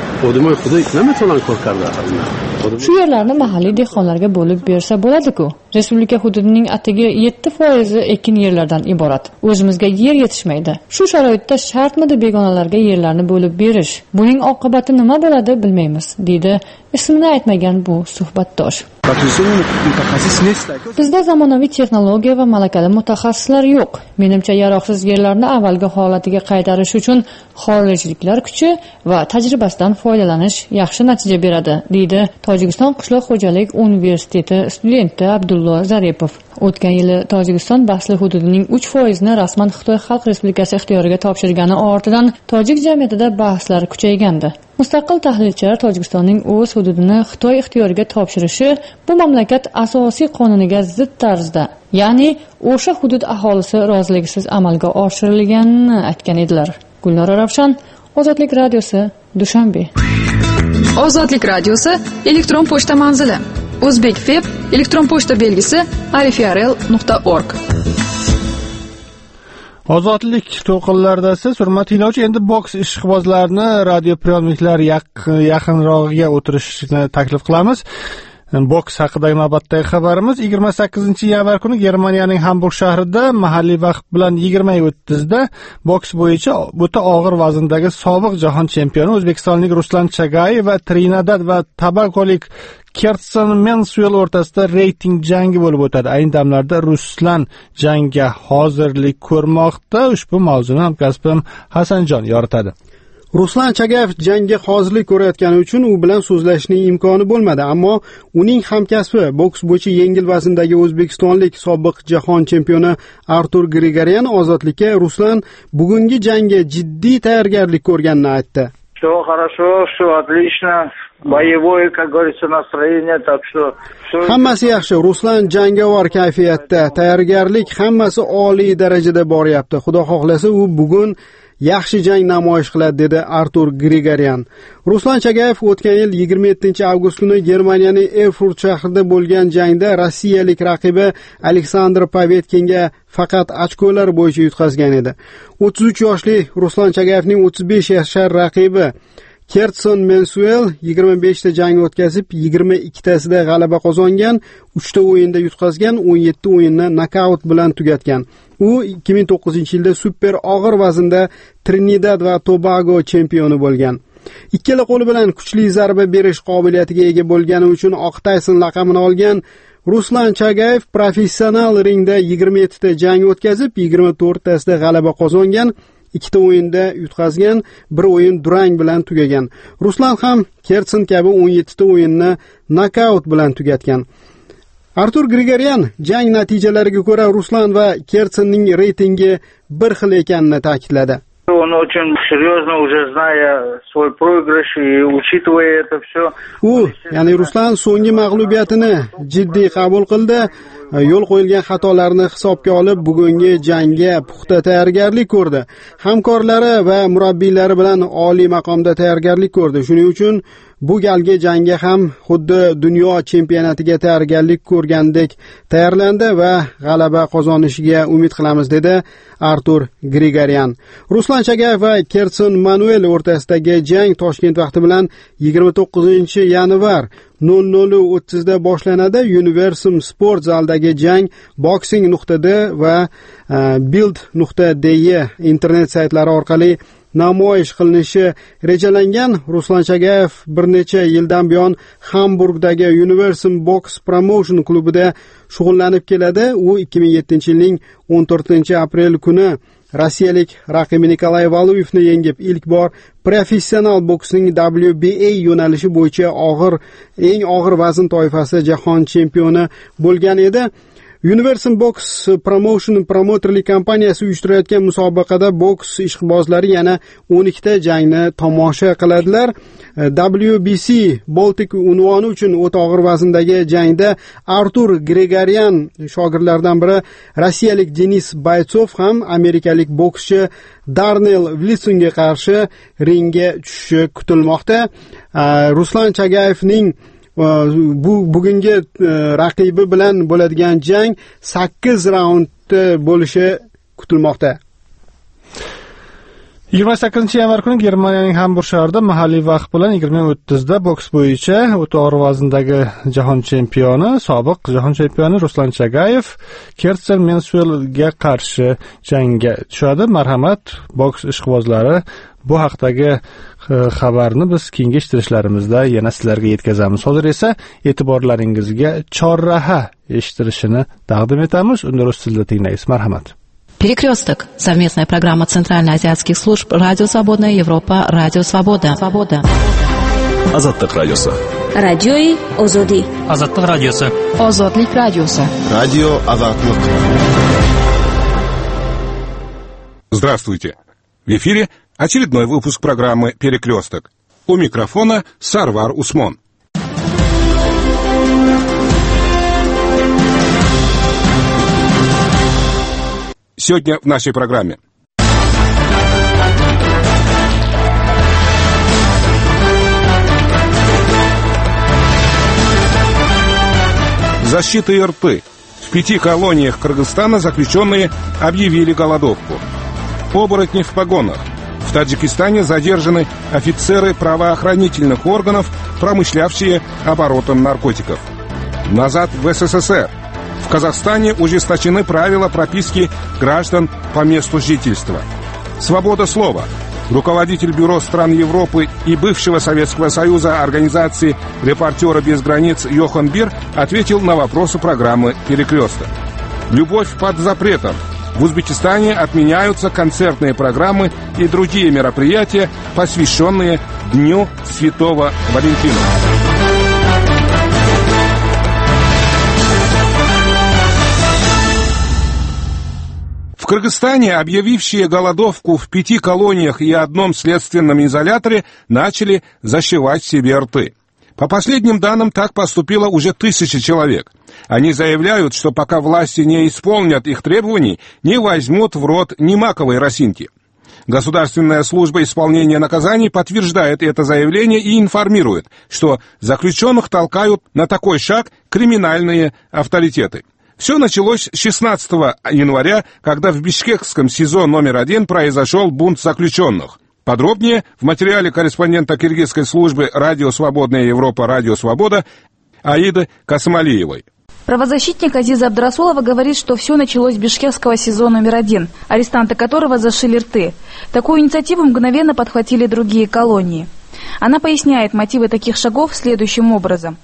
Shu yerlarni mahalliy dehqonlarga bo'lib bersa bo'ladi-ku. Respublika hududining atigi 7% ekin yerlardan iborat. O'zimizga yer yetishmaydi. Shu sharoitda shartmidi begonalarga yerlarni bo'lib berish? Buning oqibati nima bo'ladi bilmaymiz, deydi ismini aytmagan bu suhbatdosh. Bizda zamonaviy texnologiya va malakali mutaxassislar yo'q. Menimcha yaroqsiz yerlarni avvalgi holatiga qaytarish uchun xorijliklar kuchi va tajribasidan foydalanish yaxshi natija beradi, deydi Tojikiston qishloq xo'jalik universiteti studenti Abdullo Zaripov. O'tgan yili Tojikiston bahsli hududining 3% ni rasman Xitoy Xalq Respublikasi ixtiyoriga topshirgani ortidan tojik jamiyatida bahslar kuchaygandi. Mustaqil tahlilchilar Tojikistonning o'z hududini Xitoy ixtiyoriga topshirishi bu mamlakat asosiy qonuniga zid tarzda, ya'ni o'sha hudud aholisi roziligisiz amalga oshirilganini aytgan edilar. Gulnora Ravshan, Ozodlik radiosi, Dushanbe. Ozodlik radiosi elektron pochta manzili: O'zbekfeb elektron pochta belgisi arifiarel.org. Ozodlik to'lqinlaridasiz, hurmatli tinglovchi, endi boks ishqibozlarini radio priyomniklar yaqinrog'iga o'tirishni taklif qilamiz. Boks haqidagi navbatdagi xabarimiz 28-yanvar kuni Germaniyaning Hamburg shahrida mahalliy vaqt bilan 20:30 da boks bo'yicha o'ta og'ir vazndagi sobiq jahon chempioni o'zbekistonlik Ruslan Chagayev va Trinidad va Tobagolik Kertson Mensuel o'rtasida reyting jangi bo'lib o'tadi. Ayni damlarda Ruslan jangga hozirlik ko'rmoqda. Ushbu mavzuni hamkasbim Hasanjon yoritadi. Ruslan Chagayev jangga hozirlik ko'rayotgani uchun u bilan so'zlashishning imkoni bo'lmadi, ammo uning hamkasbi boks bo'yicha yengil vazndagi o'zbekistonlik sobiq jahon chempioni Artur Grigoryan Ozodlikka Ruslan bugungi jangga jiddiy tayyorgarlik ko'rganini aytdi. Все хорошо, все отлично. Boyevoy, как говорится, настроение, так что hammasi yaxshi. Ruslan jangovar kayfiyatda, tayyorgarlik hammasi oliy darajada boryapti. Xudo xohlasa u bugun yaxshi jang namoyish qiladi, dedi Artur Grigoryan. Ruslan Chagayev o'tgan yil 27-avgust kuni Germaniyaning Erfurt shahrida bo'lgan jangda rossiyalik raqibi Aleksandr Povetkinga faqat ochkolar bo'yicha yutqazgan edi. 33 yoshli Ruslan Chagayevning 35 yashar raqibi Kertson Mensuel 25 ta jang o'tkazib, 22 tasida g'alaba qozongan, 3 ta o'yinda yutqazgan, 17 o'yinni nokaut bilan tugatgan. U 2009-yilda super og'ir vaznda Trinidad va Tobago chempioni bo'lgan. Ikkala qo'li bilan kuchli zarba berish qobiliyatiga ega bo'lgani uchun Oq Tayson laqabini olgan Ruslan Chagayev professional ringda 27 ta jang o'tkazib, 24 tasida g'alaba qozongan, 2 ta o'yinda yutqazgan, 1 o'yin durang bilan tugagan. Ruslan ham Kertson kabi 17 ta o'yinni nokaut bilan tugatgan. Artur Grigoryan jang natijalariga ko'ra Ruslan va Kertsonning reytingi bir xil ekanini ta'kidladi. Он очень серьезно, уже зная свой проигрыш и учитывая это все. Ya'ni Ruslan so'nggi mag'lubiyatini jiddiy qabul qildi. Yo'l qo'yilgan xatolarni hisobga olib, bugungi jangga puxta tayyorgarlik ko'rdi. Hamkorlari va murabbiylari bilan oliy maqomda tayyorgarlik ko'rdi. Shuning uchun bu galgi jangga ham xuddi dunyo chempionatiga tayyorgarlik ko'rgandek tayyorlandi va g'alaba qozonishiga umid qilamiz, dedi Artur Grigoryan. Ruslan Chagayev va Kertson Manuel o'rtasidagi jang Toshkent vaqti bilan 29-yanvar 00:30 da boshlanadi. Universum Sport zaldagi jang boxing.d va build.de internet saytlari orqali namoyish qilinishi rejalangan. Ruslan Chagayev bir necha yildan buyon Hamburgdagi Universum Box Promotion klubida shug'ullanib keladi. U 2007-yilning 14-aprel kuni rossiyalik raqibi Nikolay Valuyevni yengib, ilk bor professional boksning WBA yo'nalishi bo'yicha eng og'ir vazn toifasi jahon chempioni bo'lgan edi. Universum Box Promotion promoterlik kompaniyasi uyushtirayotgan musobaqada boks ishqibozlari yana 12 ta jangni tomosha qiladilar. WBC Baltic unvoni uchun o'ta og'ir vazndagi jangda Artur Grigoryan shogirdlaridan biri rossiyalik Denis Baytsov ham amerikalik bokschi Darnell Wilsonga qarshi ringga tushishi kutilmoqda. Ruslan Chagayevning bugungi raqibi bilan bo'ladigan jang 8 raundda bo'lishi kutilmoqda. 28 yanvar kuni Germaniyaning Hamburg shahrida mahalliy vaqt bilan 20:30 da boks bo'yicha o'ta og'ir vazndagi jahon chempioni, sobiq jahon chempioni Ruslan Chagayev Kertsen Menswellga qarshi jangga tushadi. Marhamat, boks ishqibozlari, bu haqdagi xabarni biz keyingi eshittirishlarimizda yana sizlarga yetkazamiz. Hozir esa e'tiborlaringizga chorraha eshittirishini taqdim etamiz. Unda rus tilida tinglaysiz. Marhamat. Перекресток. Совместная программа Центральноазиатских служб Радио Свободная Европа, Радио Свобода. Азаттык радиосы. Радиои Озоди. Азаттык радиосы. Ozodlik radiosi. Радио Азаттык. Здравствуйте. В эфире очередной выпуск программы «Перекресток». У микрофона Сарвар Усмон. Сегодня в нашей программе. Защита ИРТ. В 5 колониях Кыргызстана заключенные объявили голодовку. Оборотни в погонах. В Таджикистане задержаны офицеры правоохранительных органов, промышлявшие оборотом наркотиков. Назад в СССР. В Казахстане ужесточены правила прописки граждан по месту жительства. Свобода слова. Руководитель Бюро стран Европы и бывшего Советского Союза организации «Репортеры без границ» Йохан Бир ответил на вопросы программы «Перекресток». Любовь под запретом. В Узбекистане отменяются концертные программы и другие мероприятия, посвященные Дню Святого Валентина. В Кыргызстане, объявившие голодовку в 5 колониях и одном следственном изоляторе, начали зашивать себе рты. По последним данным, так поступило уже 1000 человек. Они заявляют, что пока власти не исполнят их требований, не возьмут в рот ни маковой росинки. Государственная служба исполнения наказаний подтверждает это заявление и информирует, что заключенных толкают на такой шаг криминальные авторитеты. Все началось 16 января, когда в Бишкекском СИЗО номер 1 произошел бунт заключенных. Подробнее в материале корреспондента киргизской службы «Радио Свободная Европа», «Радио Свобода» Аиды Касымалиевой. Правозащитник Азиз Абдрасулова говорит, что все началось с Бишкекского СИЗО номер 1, арестанты которого зашили рты. Такую инициативу мгновенно подхватили другие колонии. Она поясняет мотивы таких шагов следующим образом.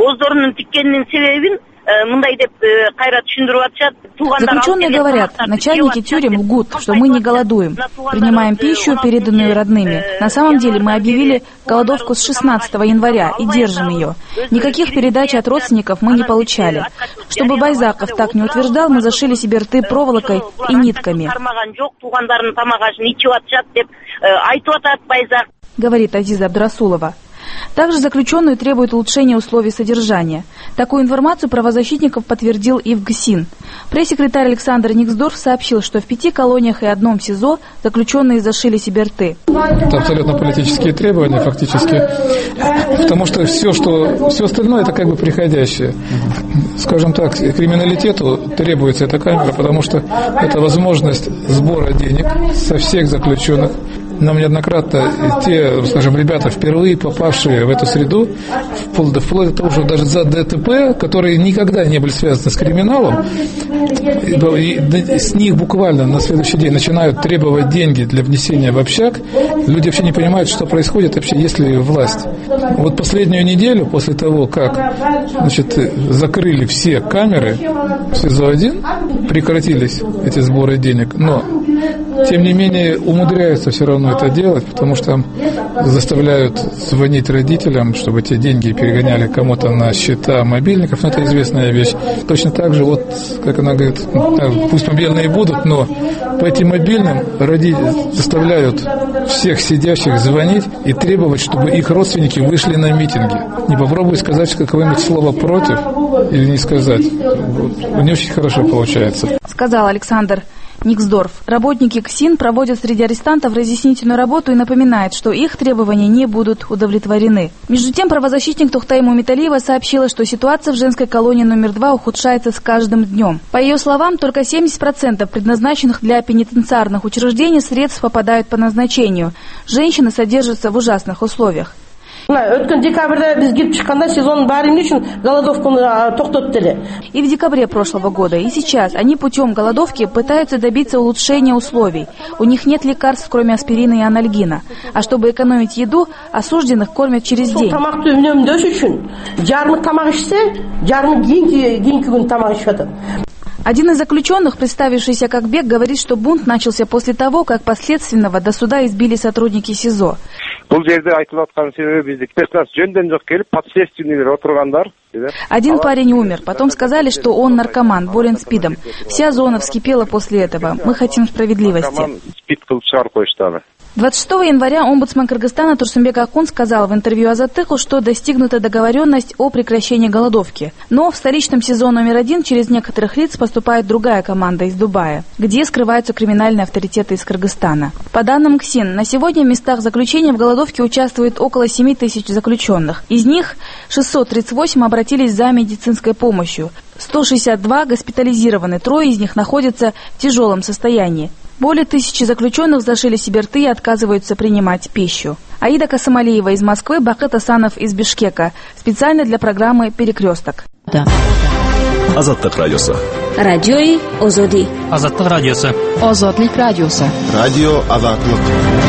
Заключенные говорят, начальники тюрем лгут, что мы не голодуем, принимаем пищу, переданную родными. На самом деле мы объявили голодовку с 16 января и держим ее. Никаких передач от родственников мы не получали. Чтобы Байзаков так не утверждал, мы зашили себе рты проволокой и нитками. Говорит Азиза Абдрасулова. Также заключенные требуют улучшения условий содержания. Такую информацию правозащитников подтвердил и в ГСИН. Пресс-секретарь Александр Никсдорф сообщил, что в 5 колониях и одном СИЗО заключенные зашили себе рты. Это абсолютно политические требования, фактически, потому что все остальное это как бы приходящее. Скажем так, криминалитету требуется эта камера, потому что это возможность сбора денег со всех заключенных. Нам неоднократно те, скажем, ребята, впервые попавшие в эту среду, вплоть до того, что даже за ДТП, которые никогда не были связаны с криминалом, и с них буквально на следующий день начинают требовать деньги для внесения в общак, люди вообще не понимают, что происходит, вообще есть ли власть. Вот последнюю неделю, после того, как закрыли все камеры в СИЗО-1, прекратились эти сборы денег, но тем не менее умудряются все равно это делать, потому что заставляют звонить родителям, чтобы те деньги перегоняли кому-то на счета мобильников. Но это известная вещь. Точно так же, вот, как она говорит, пусть мобильные будут, но по этим мобильным родители заставляют всех сидящих звонить и требовать, чтобы их родственники вышли на митинги. Не попробуй сказать какое-нибудь слово против или не сказать. Не очень хорошо получается. Сказал Александр Никсдорф. Работники КСИН проводят среди арестантов разъяснительную работу и напоминают, что их требования не будут удовлетворены. Между тем, правозащитник Тухтай Мумиталиева сообщила, что ситуация в женской колонии номер 2 ухудшается с каждым днем. По ее словам, только 70% предназначенных для пенитенциарных учреждений средств попадают по назначению. Женщины содержатся в ужасных условиях. И в декабре прошлого года, и сейчас они путем голодовки пытаются добиться улучшения условий. У них нет лекарств, кроме аспирина и анальгина. А чтобы экономить еду, осужденных кормят через день. Один из заключенных, представившийся как Бек, говорит, что бунт начался после того, как последственного до суда избили сотрудники СИЗО. Один парень умер, потом сказали, что он наркоман, болен СПИДом. Вся зона вскипела после этого. Мы хотим справедливости. 26 января омбудсмен Кыргызстана Турсунбек Акун сказал в интервью Азаттыку, что достигнута договоренность о прекращении голодовки. Но в столичном СИЗО номер 1 через некоторых лиц поступает другая команда из Дубая, где скрываются криминальные авторитеты из Кыргызстана. По данным КСИН, на сегодня в местах заключения в голодовке участвует около 7 тысяч заключенных. Из них 638 обратились за медицинской помощью. 162 госпитализированы, 3 из них находятся в тяжелом состоянии. Более 1000 заключенных зашили себе рты и отказываются принимать пищу. Аида Касымалиева из Москвы, Бакыт Асанов из Бишкека. Специально для программы «Перекресток». Азаттык радиосы. Радиои Озоди. Азаттык радиосы. Озодлик радиосы. Радио Азаттык.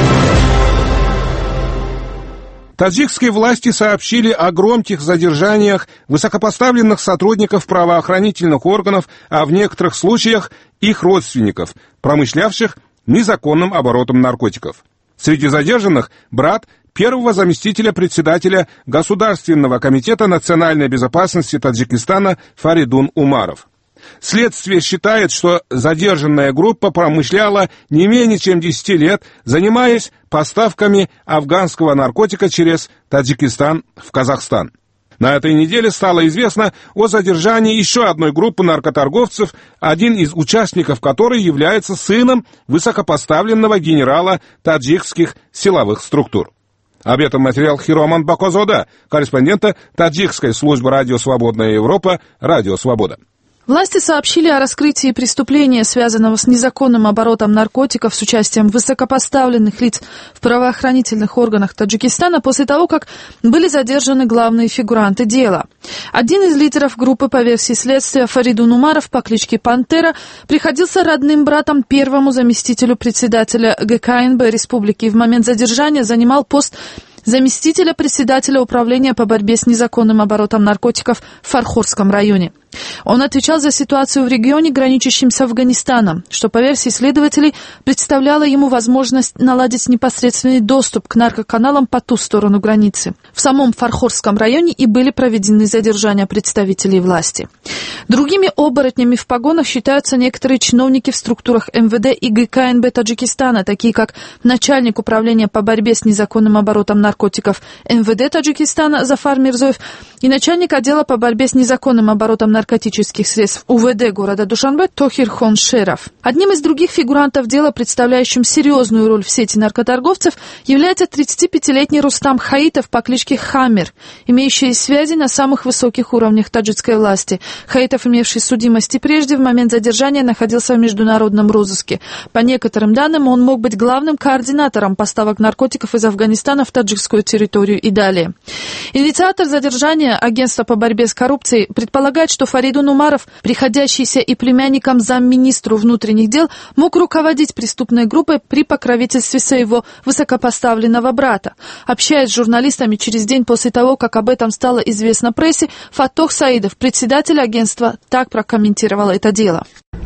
Таджикские власти сообщили о громких задержаниях высокопоставленных сотрудников правоохранительных органов, а в некоторых случаях их родственников, промышлявших незаконным оборотом наркотиков. Среди задержанных брат первого заместителя председателя Государственного комитета национальной безопасности Таджикистана Фаридун Умаров. Следствие считает, что задержанная группа промышляла не менее чем 10 лет, занимаясь поставками афганского наркотика через Таджикистан в Казахстан. На этой неделе стало известно о задержании еще одной группы наркоторговцев, один из участников которой является сыном высокопоставленного генерала таджикских силовых структур. Об этом материал Хироман Бакозода, корреспондента таджикской службы «Радио Свободная Европа» «Радио Свобода». Власти сообщили о раскрытии преступления, связанного с незаконным оборотом наркотиков с участием высокопоставленных лиц в правоохранительных органах Таджикистана после того, как были задержаны главные фигуранты дела. Один из лидеров группы по версии следствия Фаридун Умаров по кличке Пантера приходился родным братом первому заместителю председателя ГКНБ республики и в момент задержания занимал пост заместителя председателя управления по борьбе с незаконным оборотом наркотиков в Фархорском районе. Он отвечал за ситуацию в регионе, граничащем с Афганистаном, что, по версии следователей, представляло ему возможность наладить непосредственный доступ к наркоканалам по ту сторону границы. В самом Фархорском районе и были проведены задержания представителей власти. Другими оборотнями в погонах считаются некоторые чиновники в структурах МВД и ГКНБ Таджикистана, такие как начальник управления по борьбе с незаконным оборотом наркотиков МВД Таджикистана Зафар Мирзоев и начальник отдела по борьбе с незаконным оборотом наркотических средств УВД города Душанбе Тохир Хоншеров. Одним из других фигурантов дела, представляющим серьезную роль в сети наркоторговцев, является 35-летний Рустам Хаитов по кличке Хаммер, имеющий связи на самых высоких уровнях таджикской власти. Хаитов, имевший судимости прежде, в момент задержания находился в международном розыске. По некоторым данным, он мог быть главным координатором поставок наркотиков из Афганистана в таджикскую территорию и далее. Инициатор задержания, агентство по борьбе с коррупцией, предполагает, что Фаридун Умаров, приходящийся и племянником замминистру внутренних дел, мог руководить преступной группой при покровительстве своего высокопоставленного брата. Общаясь с журналистами через день после того, как об этом стало известно прессе, Фатох Саидов, председатель агентства, так прокомментировал это дело.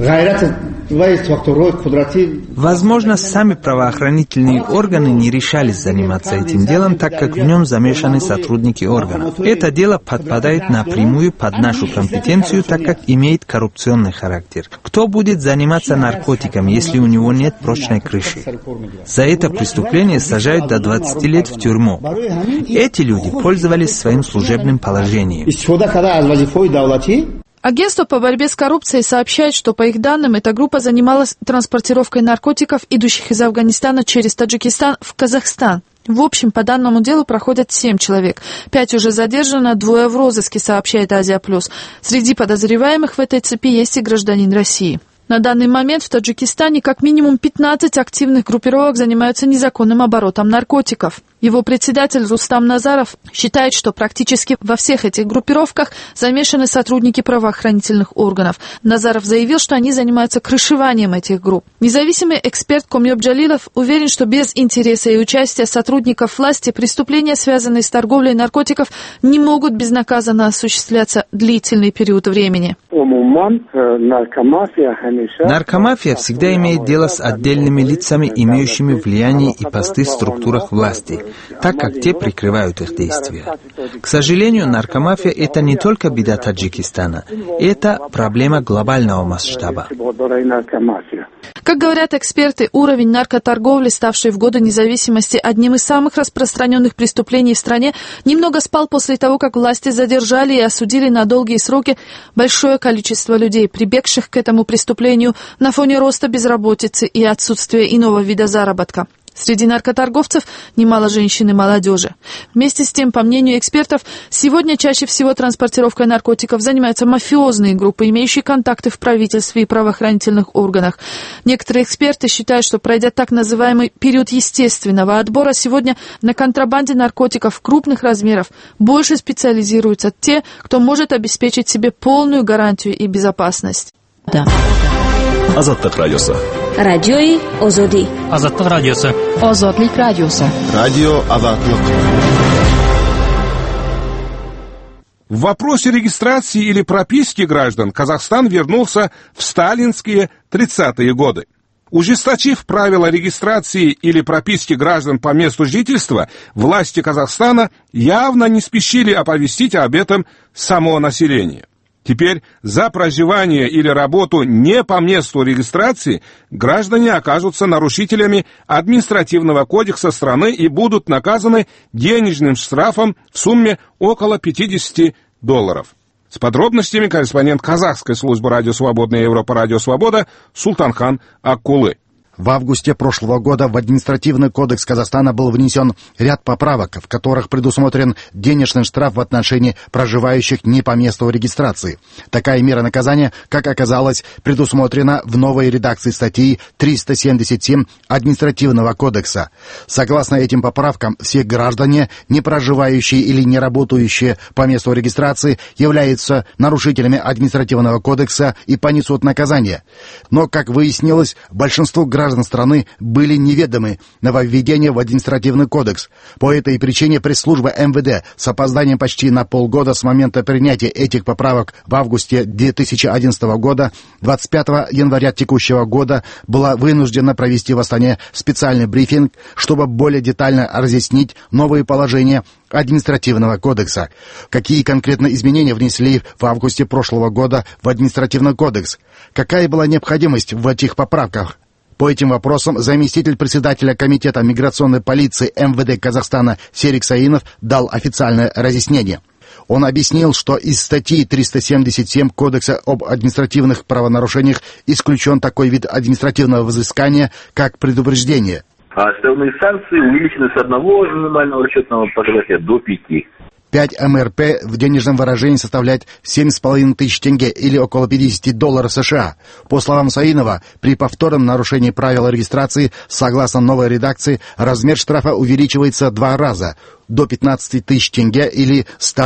Возможно, сами правоохранительные органы не решались заниматься этим делом, так как в нем замешаны сотрудники органов. Это дело подпадает напрямую под нашу компетенцию, так как имеет коррупционный характер. Кто будет заниматься наркотиками, если у него нет прочной крыши? За это преступление сажают до 20 лет в тюрьму. Эти люди пользовались своим служебным положением. Агентство по борьбе с коррупцией сообщает, что, по их данным, эта группа занималась транспортировкой наркотиков, идущих из Афганистана через Таджикистан в Казахстан. В общем, по данному делу проходят 7 человек. 5 уже задержано, 2 в розыске, сообщает Азия Плюс. Среди подозреваемых в этой цепи есть и гражданин России. На данный момент в Таджикистане как минимум 15 активных группировок занимаются незаконным оборотом наркотиков. Его председатель Рустам Назаров считает, что практически во всех этих группировках замешаны сотрудники правоохранительных органов. Назаров заявил, что они занимаются крышеванием этих групп. Независимый эксперт Комьёб Джалилов уверен, что без интереса и участия сотрудников власти преступления, связанные с торговлей наркотиков, не могут безнаказанно осуществляться длительный период времени. Наркомафия всегда имеет дело с отдельными лицами, имеющими влияние и посты в структурах власти, так как те прикрывают их действия. К сожалению, наркомафия – это не только беда Таджикистана, это проблема глобального масштаба. Как говорят эксперты, уровень наркоторговли, ставший в годы независимости одним из самых распространенных преступлений в стране, немного спал после того, как власти задержали и осудили на долгие сроки большое количество людей, прибегших к этому преступлению на фоне роста безработицы и отсутствия иного вида заработка. Среди наркоторговцев немало женщин и молодежи. Вместе с тем, по мнению экспертов, сегодня чаще всего транспортировкой наркотиков занимаются мафиозные группы, имеющие контакты в правительстве и правоохранительных органах. Некоторые эксперты считают, что пройдя так называемый период естественного отбора, сегодня на контрабанде наркотиков крупных размеров больше специализируются те, кто может обеспечить себе полную гарантию и безопасность. Да. Азаттык радиосы. Радиои Озоди. Азаттык радиосы. Озодлик радиосы. Радио Азаттык. В вопросе регистрации или прописки граждан Казахстан вернулся в сталинские 30-е годы. Ужесточив правила регистрации или прописки граждан по месту жительства, власти Казахстана явно не спешили оповестить об этом само население. Теперь за проживание или работу не по месту регистрации граждане окажутся нарушителями административного кодекса страны и будут наказаны денежным штрафом в сумме около $50. С подробностями корреспондент казахской службы «Радио Свободная Европа» «Радио Свобода» Султанхан Аккулы. В августе прошлого года в административный кодекс Казахстана был внесен ряд поправок, в которых предусмотрен денежный штраф в отношении проживающих не по месту регистрации. Такая мера наказания, как оказалось, предусмотрена в новой редакции статьи 377 административного кодекса. Согласно этим поправкам, все граждане, не проживающие или не работающие по месту регистрации, являются нарушителями административного кодекса и понесут наказание. Но, как выяснилось, большинство граждан страны были неведомы нововведения в административный кодекс. По этой причине пресс-служба МВД с опозданием почти на полгода с момента принятия этих поправок в августе 2011 года, 25 января текущего года, была вынуждена провести в Астане специальный брифинг, чтобы более детально разъяснить новые положения административного кодекса. Какие конкретно изменения внесли в августе прошлого года в административный кодекс? Какая была необходимость в этих поправках? По этим вопросам заместитель председателя Комитета миграционной полиции МВД Казахстана Серик Саинов дал официальное разъяснение. Он объяснил, что из статьи 377 Кодекса об административных правонарушениях исключен такой вид административного взыскания, как предупреждение. А основные санкции увеличены с 1 минимального расчетного показателя до 5. 5 МРП в денежном выражении составляет 7,5 тысяч тенге или около $50 США. По словам Саинова, при повторном нарушении правил регистрации, согласно новой редакции, размер штрафа увеличивается 2 раза – до 15 тысяч тенге или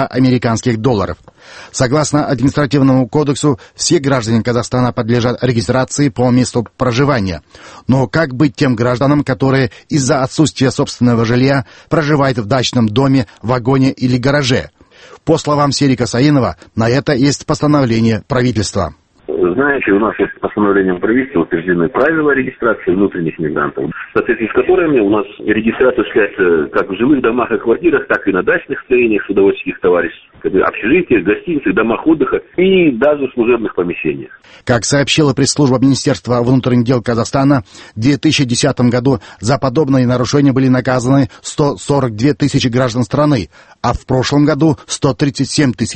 $100. Согласно административному кодексу, все граждане Казахстана подлежат регистрации по месту проживания. Но как быть тем гражданам, которые из-за отсутствия собственного жилья проживают в дачном доме, вагоне или гараже? По словам Серика Саинова, на это есть постановление правительства. Знаете, у нас есть постановлением правительства утверждены правила регистрации внутренних мигрантов, в соответствии с которыми у нас регистрация осуществляется как в жилых домах и квартирах, так и на дачных строениях судоводческих товариществ, общежитиях, гостиницах, домах отдыха и даже в служебных помещениях. Как сообщила пресс-служба Министерства внутренних дел Казахстана, в 2010 году за подобные нарушения были наказаны 142 тысячи граждан страны, а в прошлом году 137 тысяч.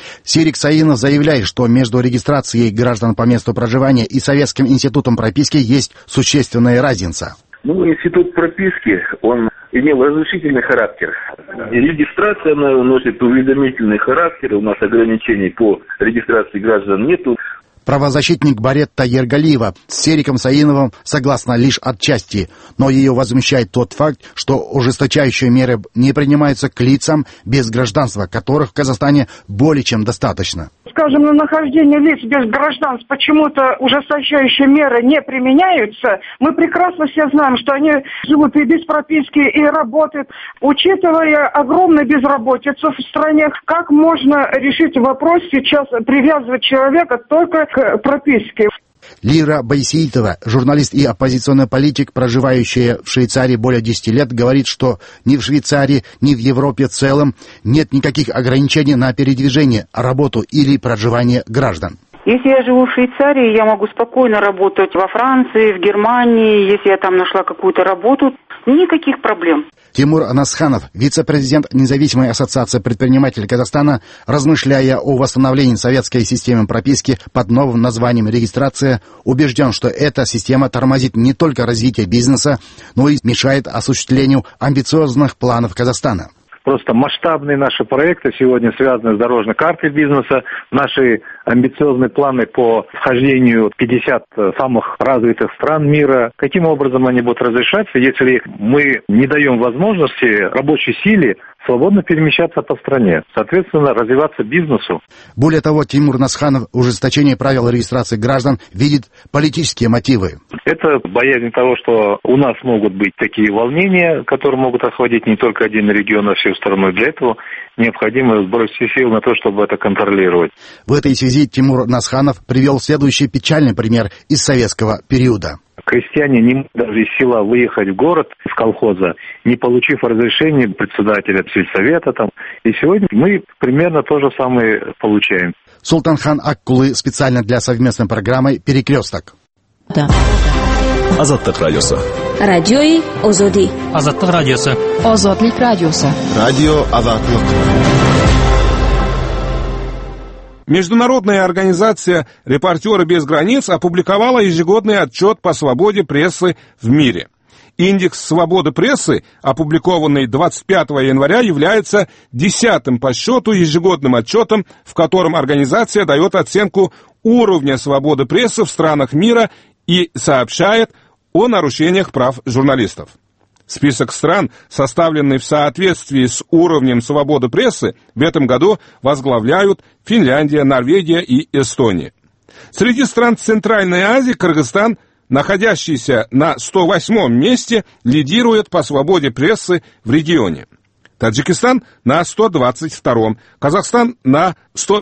Серик Саинов заявляет, что между регистрацией граждан по месту проживания и Советским институтом прописки есть существенная разница. Институт прописки, он имел разрешительный характер. Регистрация она носит уведомительный характер, у нас ограничений по регистрации граждан нету. Правозащитник Баретта Ергалиева с Сериком Саиновым согласна лишь отчасти, но ее возмущает тот факт, что ужесточающие меры не принимаются к лицам без гражданства, которых в Казахстане более чем достаточно. Скажем, на нахождение лиц без гражданства почему-то ужесточающие меры не применяются. Мы прекрасно все знаем, что они живут и без прописки, и работают. Учитывая огромную безработицу в стране, как можно решить вопрос сейчас привязывать человека только к прописке? Лира Байсеитова, журналист и оппозиционный политик, проживающая в Швейцарии более 10 лет, говорит, что ни в Швейцарии, ни в Европе в целом нет никаких ограничений на передвижение, работу или проживание граждан. Если я живу в Швейцарии, я могу спокойно работать во Франции, в Германии, если я там нашла какую-то работу, никаких проблем. Тимур Насханов, вице-президент Независимой ассоциации предпринимателей Казахстана, размышляя о восстановлении советской системы прописки под новым названием регистрация, убежден, что эта система тормозит не только развитие бизнеса, но и мешает осуществлению амбициозных планов Казахстана. Просто масштабные наши проекты сегодня связаны с дорожной картой бизнеса. Наши амбициозные планы по вхождению в 50 самых развитых стран мира. Каким образом они будут разрешаться, если мы не даем возможности рабочей силе свободно перемещаться по стране, соответственно, развиваться бизнесу. Более того, Тимур Насханов ужесточение правил регистрации граждан видит политические мотивы. Это боязнь того, что у нас могут быть такие волнения, которые могут охватить не только один регион, а всю страну. Для этого необходимо сбросить сил на то, чтобы это контролировать. В этой связи Тимур Насханов привел следующий печальный пример из советского периода. Крестьяне не могут даже из села выехать в город, из колхоза, не получив разрешения председателя сельсовета. И сегодня мы примерно то же самое получаем. Султанхан Аккулы специально для совместной программы «Перекресток». Да. Азаттык радиосы. Радиои Озоди. Азаттык радиосы. Озодлик радиосы. Радио Азаттык. Международная организация «Репортеры без границ» опубликовала ежегодный отчет по свободе прессы в мире. Индекс свободы прессы, опубликованный 25 января, является 10-м по счету ежегодным отчетом, в котором организация дает оценку уровня свободы прессы в странах мира и сообщает о нарушениях прав журналистов. Список стран, составленный в соответствии с уровнем свободы прессы, в этом году возглавляют Финляндия, Норвегия и Эстония. Среди стран Центральной Азии Кыргызстан, находящийся на 108-м месте, лидирует по свободе прессы в регионе. Таджикистан на 122-м, Казахстан на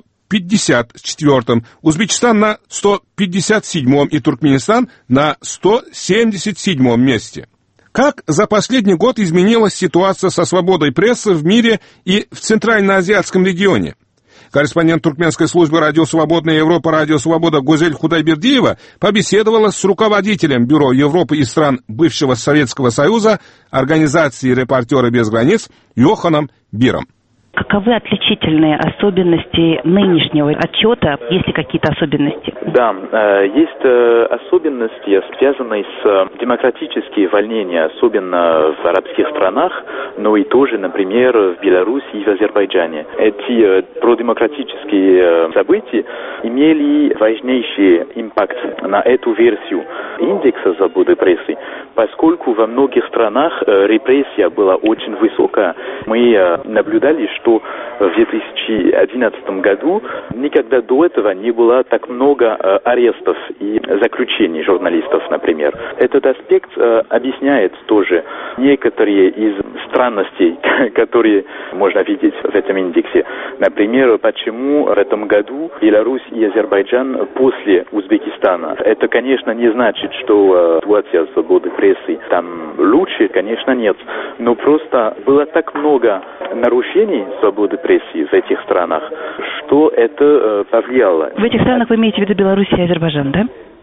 154-м, Узбекистан на 157-м и Туркменистан на 177-м месте. Как за последний год изменилась ситуация со свободой прессы в мире и в Центральноазиатском регионе? Корреспондент туркменской службы «Радио Свободная Европа», «Радио Свобода» Гузель Худайбердиева побеседовала с руководителем Бюро Европы и стран бывшего Советского Союза организации «Репортеры без границ» Йоханом Биром. Каковы отличительные особенности нынешнего отчета? Есть ли какие-то особенности? Да, есть особенности, связанные с демократическими волнениями, особенно в арабских странах, но и тоже, например, в Беларуси и в Азербайджане. Эти продемократические события имели важнейший импакт на эту версию индекса свободы прессы, поскольку во многих странах репрессия была очень высокая. Мы наблюдали, что в 2011 году никогда до этого не было так много арестов и заключений журналистов, например. Этот аспект объясняет тоже некоторые из странностей, которые можно видеть в этом индексе. Например, почему в этом году Беларусь и Азербайджан после Узбекистана. Это, конечно, не значит, что ситуация свободы прессы там лучше, конечно, нет. Но просто было так много нарушений свободы прессы в этих странах, что это повлияло. В этих странах вы имеете в виду Беларусь и Азербайджан, да?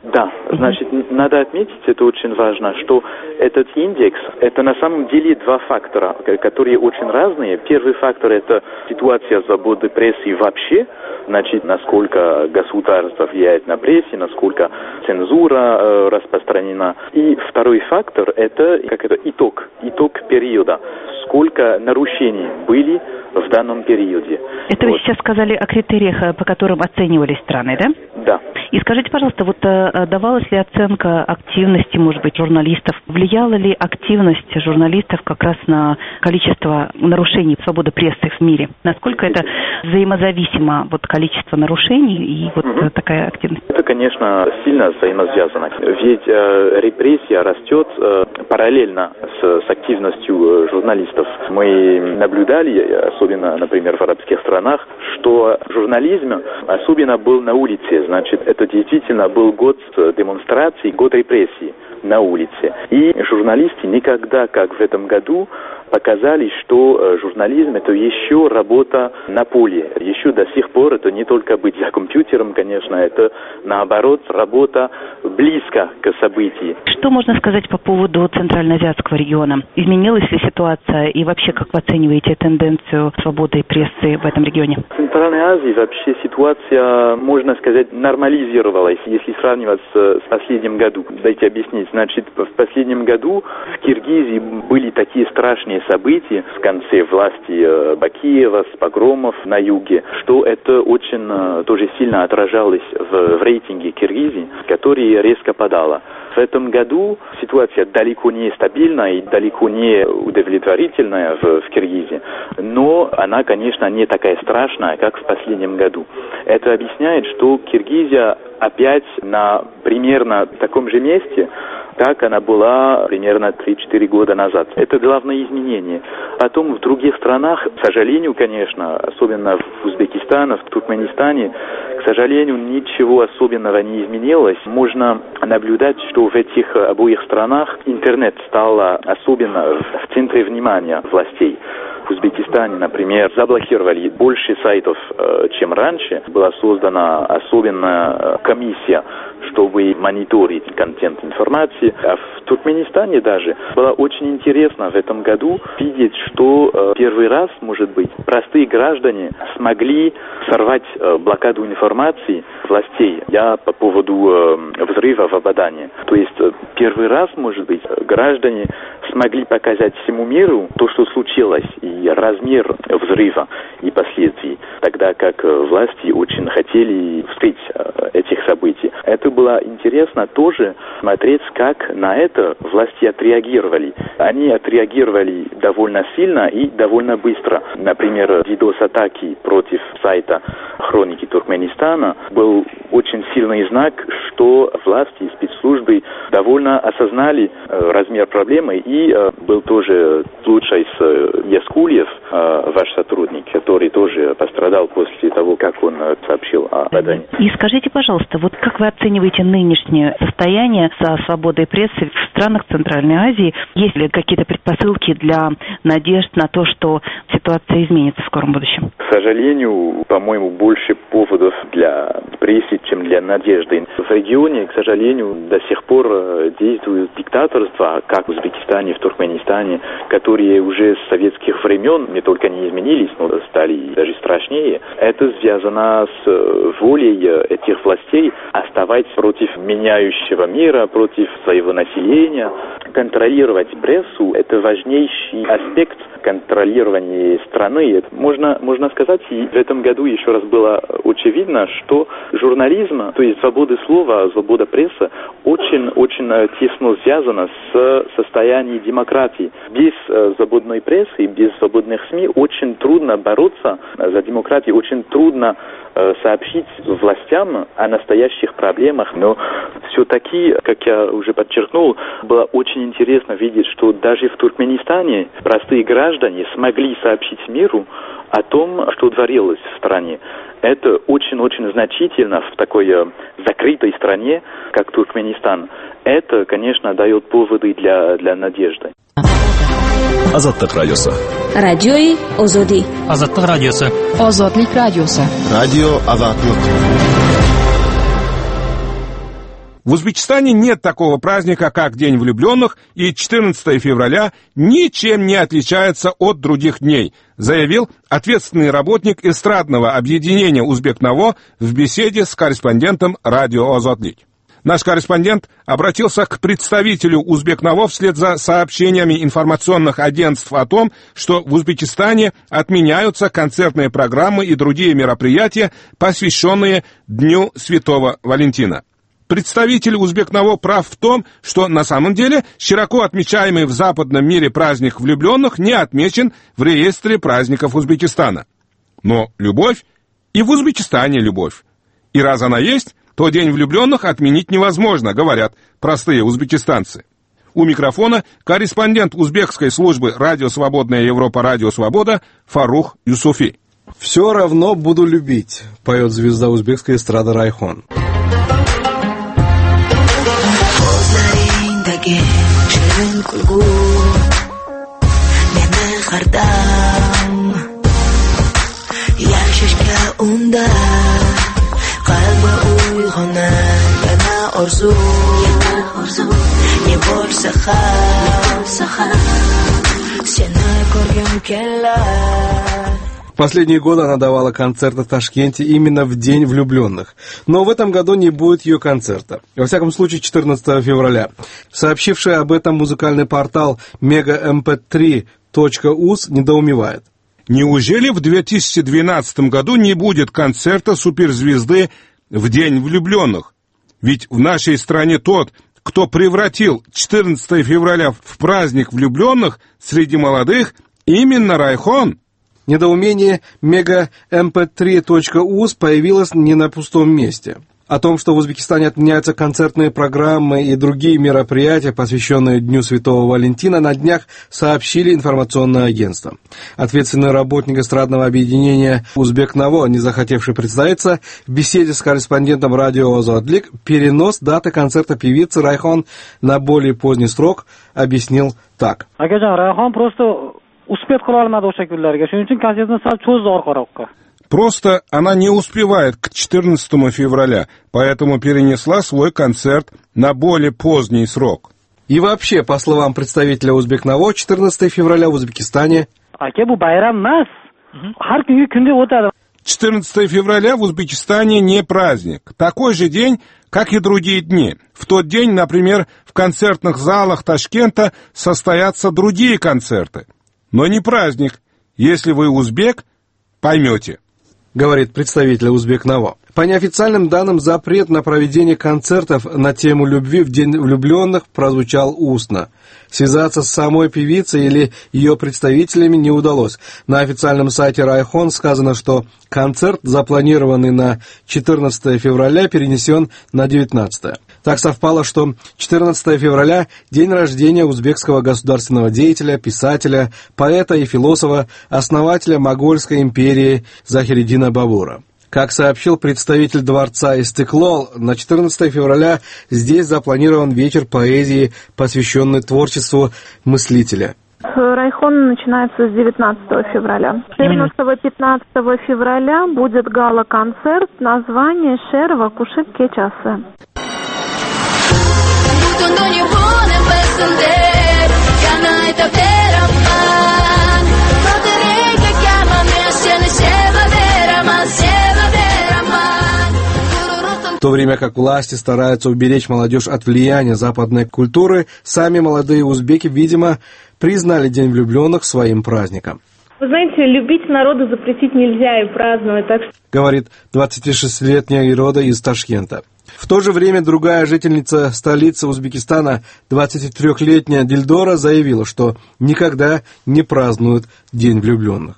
Да, значит, надо отметить, это очень важно, что этот индекс, это на самом деле два фактора, которые очень разные. Первый фактор – это ситуация свободы прессы вообще, значит, насколько государство влияет на прессе, насколько цензура распространена. И второй фактор – это итог периода, сколько нарушений были в данном периоде. Это вы сейчас сказали о критериях, по которым оценивались страны, да? Да. И скажите, пожалуйста, вот давалась ли оценка активности, может быть, журналистов? Влияла ли активность журналистов как раз на количество нарушений свободы прессы в мире? Насколько это взаимозависимо, вот количество нарушений и вот такая активность? Это, конечно, сильно взаимосвязано. Ведь репрессия растет параллельно с активностью журналистов. Мы наблюдали, особенно, например, в арабских странах, что журнализм особенно был на улице. Значит, это действительно был год демонстраций, год репрессий на улице. И журналисты никогда, как в этом году, показали, что журнализм – это еще работа на поле. Еще до сих пор это не только быть за компьютером, конечно, это, наоборот, работа близко к событию. Что можно сказать по поводу Центральноазиатского региона? Изменилась ли ситуация и вообще как вы оцениваете тенденцию свободы прессы в этом регионе? В Центральной Азии вообще ситуация, можно сказать, нормализировалась, если сравнивать с последним году. Дайте объяснить. Значит, в последнем году в Киргизии были такие страшные события в конце власти Бакиева, с погромов на юге, что это очень тоже сильно отражалось в рейтинге Киргизии, который резко падала. В этом году ситуация далеко не стабильная и далеко не удовлетворительная в Киргизии, но она, конечно, не такая страшная, как в последнем году. Это объясняет, что Киргизия опять на примерно таком же месте, как она была примерно 3-4 года назад. Это главное изменение. Потом в других странах, к сожалению, конечно, особенно в Узбекистане, в Туркменистане, к сожалению, ничего особенного не изменилось. Можно наблюдать, что в этих обоих странах интернет стал особенно в центре внимания властей. В Узбекистане, например, заблокировали больше сайтов, чем раньше. Была создана особенная комиссия, чтобы мониторить контент информации. А в Туркменистане даже было очень интересно в этом году видеть, что первый раз, может быть, простые граждане смогли сорвать блокаду информации властей. Я по поводу взрыва в Абадане. То есть первый раз, может быть, граждане смогли показать всему миру то, что случилось, и размер взрыва и последствий, тогда как власти очень хотели вскрыть этих событий. Это было интересно тоже смотреть, как на это власти отреагировали. Они отреагировали довольно сильно и довольно быстро. Например, DDoS-атаки против сайта Хроники Туркменистана был очень сильный знак, что власти и спецслужбы довольно осознали размер проблемы, и был тоже случай с Яскульев, ваш сотрудник, который тоже пострадал после того, как он сообщил о Бадане. И скажите, пожалуйста, вот как вы оцениваете нынешнее состояние со свободой прессы в странах Центральной Азии? Есть ли какие-то предпосылки для надежд на то, что ситуация изменится в скором будущем? К сожалению, по-моему, больше поводов для прессы, чем для надежды. В регионе, к сожалению, до сих пор действуют диктаторства, как в Узбекистане, в Туркменистане, которые уже с советских времен не только не изменились, но стали даже страшнее. Это связано с волей этих властей оставать против меняющего мира, против своего населения. Контролировать прессу – это важнейший аспект контролирования страны. Можно сказать, и в этом году еще раз было очевидно, что журнализм, то есть свобода слова, свобода прессы, очень тесно связана с состоянием демократии. Без свободной прессы, без свободных СМИ очень трудно бороться за демократию, очень трудно сообщить властям о настоящих проблемах, но все-таки, как я уже подчеркнул, было очень интересно видеть, что даже в Туркменистане простые граждане смогли сообщить миру о том, что творилось в стране. Это очень-очень значительно в такой закрытой стране, как Туркменистан. Это, конечно, дает поводы для надежды. Азаттык радиосы. Радиои Озоди. Азаттык радиосы. Озодлик радиосы. Радио Азаттык. В Узбекистане нет такого праздника, как День влюбленных, и 14 февраля ничем не отличается от других дней, заявил ответственный работник эстрадного объединения «Узбек-Наво» в беседе с корреспондентом радио «Озодлик». Наш корреспондент обратился к представителю «Узбек-Наво» вслед за сообщениями информационных агентств о том, что в Узбекистане отменяются концертные программы и другие мероприятия, посвященные Дню Святого Валентина. Представитель «Узбек-Наво» прав в том, что на самом деле широко отмечаемый в западном мире праздник влюбленных не отмечен в реестре праздников Узбекистана. Но любовь и в Узбекистане любовь. И раз она есть, то День влюбленных отменить невозможно, говорят простые узбекистанцы. У микрофона корреспондент узбекской службы «Радио Свободная Европа», «Радио Свобода» Фарух Юсуфи. «Все равно буду любить», поет звезда узбекской эстрады Райхон. В последние годы она давала концерты в Ташкенте именно в День влюбленных. Но в этом году не будет ее концерта. Во всяком случае, 14 февраля. Сообщивший об этом музыкальный портал megamp3.uz недоумевает. Неужели в 2012 году не будет концерта суперзвезды в День влюбленных? Ведь в нашей стране тот, кто превратил 14 февраля в праздник влюбленных среди молодых, именно Райхон. Недоумение megamp3.uz появилось не на пустом месте. О том, что в Узбекистане отменяются концертные программы и другие мероприятия, посвященные Дню Святого Валентина, на днях сообщили информационное агентство. Ответственный работник эстрадного объединения «Узбек-Наво», не захотевший представиться, в беседе с корреспондентом радио «Озодлик» перенос даты концерта певицы Райхон на более поздний срок объяснил так. Райхон просто успеет qilolmadi o'sha kunlarga. Shuning uchun konsertni sal cho'zdi orqaroqqa. Просто она не успевает к 14 февраля, поэтому перенесла свой концерт на более поздний срок. И вообще, по словам представителя Узбек-Наво, 14 февраля в Узбекистане... 14 февраля в Узбекистане не праздник. Такой же день, как и другие дни. В тот день, например, в концертных залах Ташкента состоятся другие концерты. Но не праздник. Если вы узбек, поймете. Говорит представитель Узбек-Наво. По неофициальным данным, запрет на проведение концертов на тему любви в День влюбленных прозвучал устно. Связаться с самой певицей или ее представителями не удалось. На официальном сайте Райхон сказано, что концерт, запланированный на 14 февраля, перенесен на 19. Так совпало, что 14 февраля – день рождения узбекского государственного деятеля, писателя, поэта и философа, основателя Могольской империи Захириддина Бабура. Как сообщил представитель дворца Истеклол, на 14 февраля здесь запланирован вечер поэзии, посвященный творчеству мыслителя. Райхон начинается с 19 февраля. 14-15 февраля будет гала-концерт, название «Шер Вакушек Кечасы». В то время как власти стараются уберечь молодежь от влияния западной культуры, сами молодые узбеки, видимо, признали День влюбленных своим праздником. Вы знаете, любить народу запретить нельзя и праздновать, так что... Говорит 26-летняя Ирода из Ташкента. В то же время другая жительница столицы Узбекистана, 23-летняя Дильдора, заявила, что никогда не празднует День влюбленных.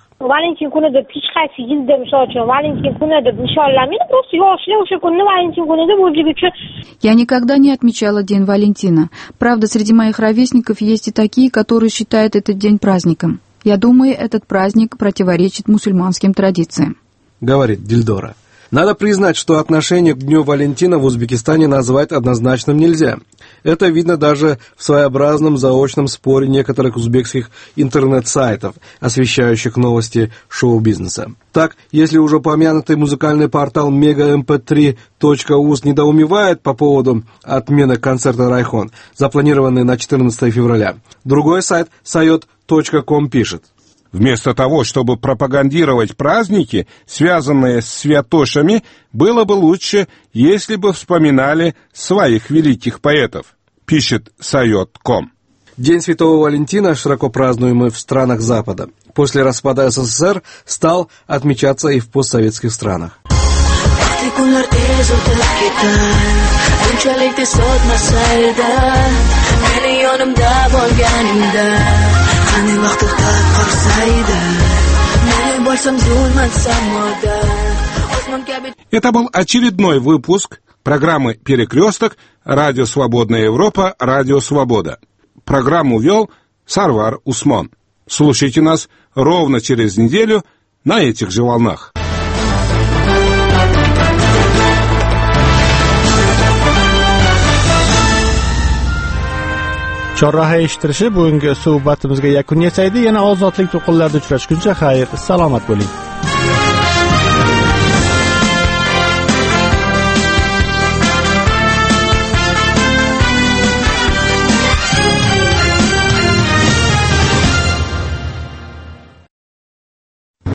Я никогда не отмечала День Валентина. Правда, среди моих ровесников есть и такие, которые считают этот день праздником. Я думаю, этот праздник противоречит мусульманским традициям. Говорит Дильдора. Надо признать, что отношение к Дню Валентина в Узбекистане назвать однозначным нельзя. Это видно даже в своеобразном заочном споре некоторых узбекских интернет-сайтов, освещающих новости шоу-бизнеса. Так, если уже упомянутый музыкальный портал megamp3.uz недоумевает по поводу отмены концерта «Райхон», запланированный на 14 февраля, другой сайт sayot.com пишет: вместо того, чтобы пропагандировать праздники, связанные с святошами, было бы лучше, если бы вспоминали своих великих поэтов, пишет Sayot.com. День Святого Валентина, широко празднуемый в странах Запада, после распада СССР стал отмечаться и в постсоветских странах. Это был очередной выпуск программы «Перекресток», Радио Свободная Европа, Радио Свобода. Программу вел Сарвар Усман. Слушайте нас ровно через неделю на этих же волнах. chorraha eshitirishi bugungi suhbatimizga yakun yasaydi. Yana ozodlik to'lqinlarida uchrashguncha xayr, salomat bo'ling.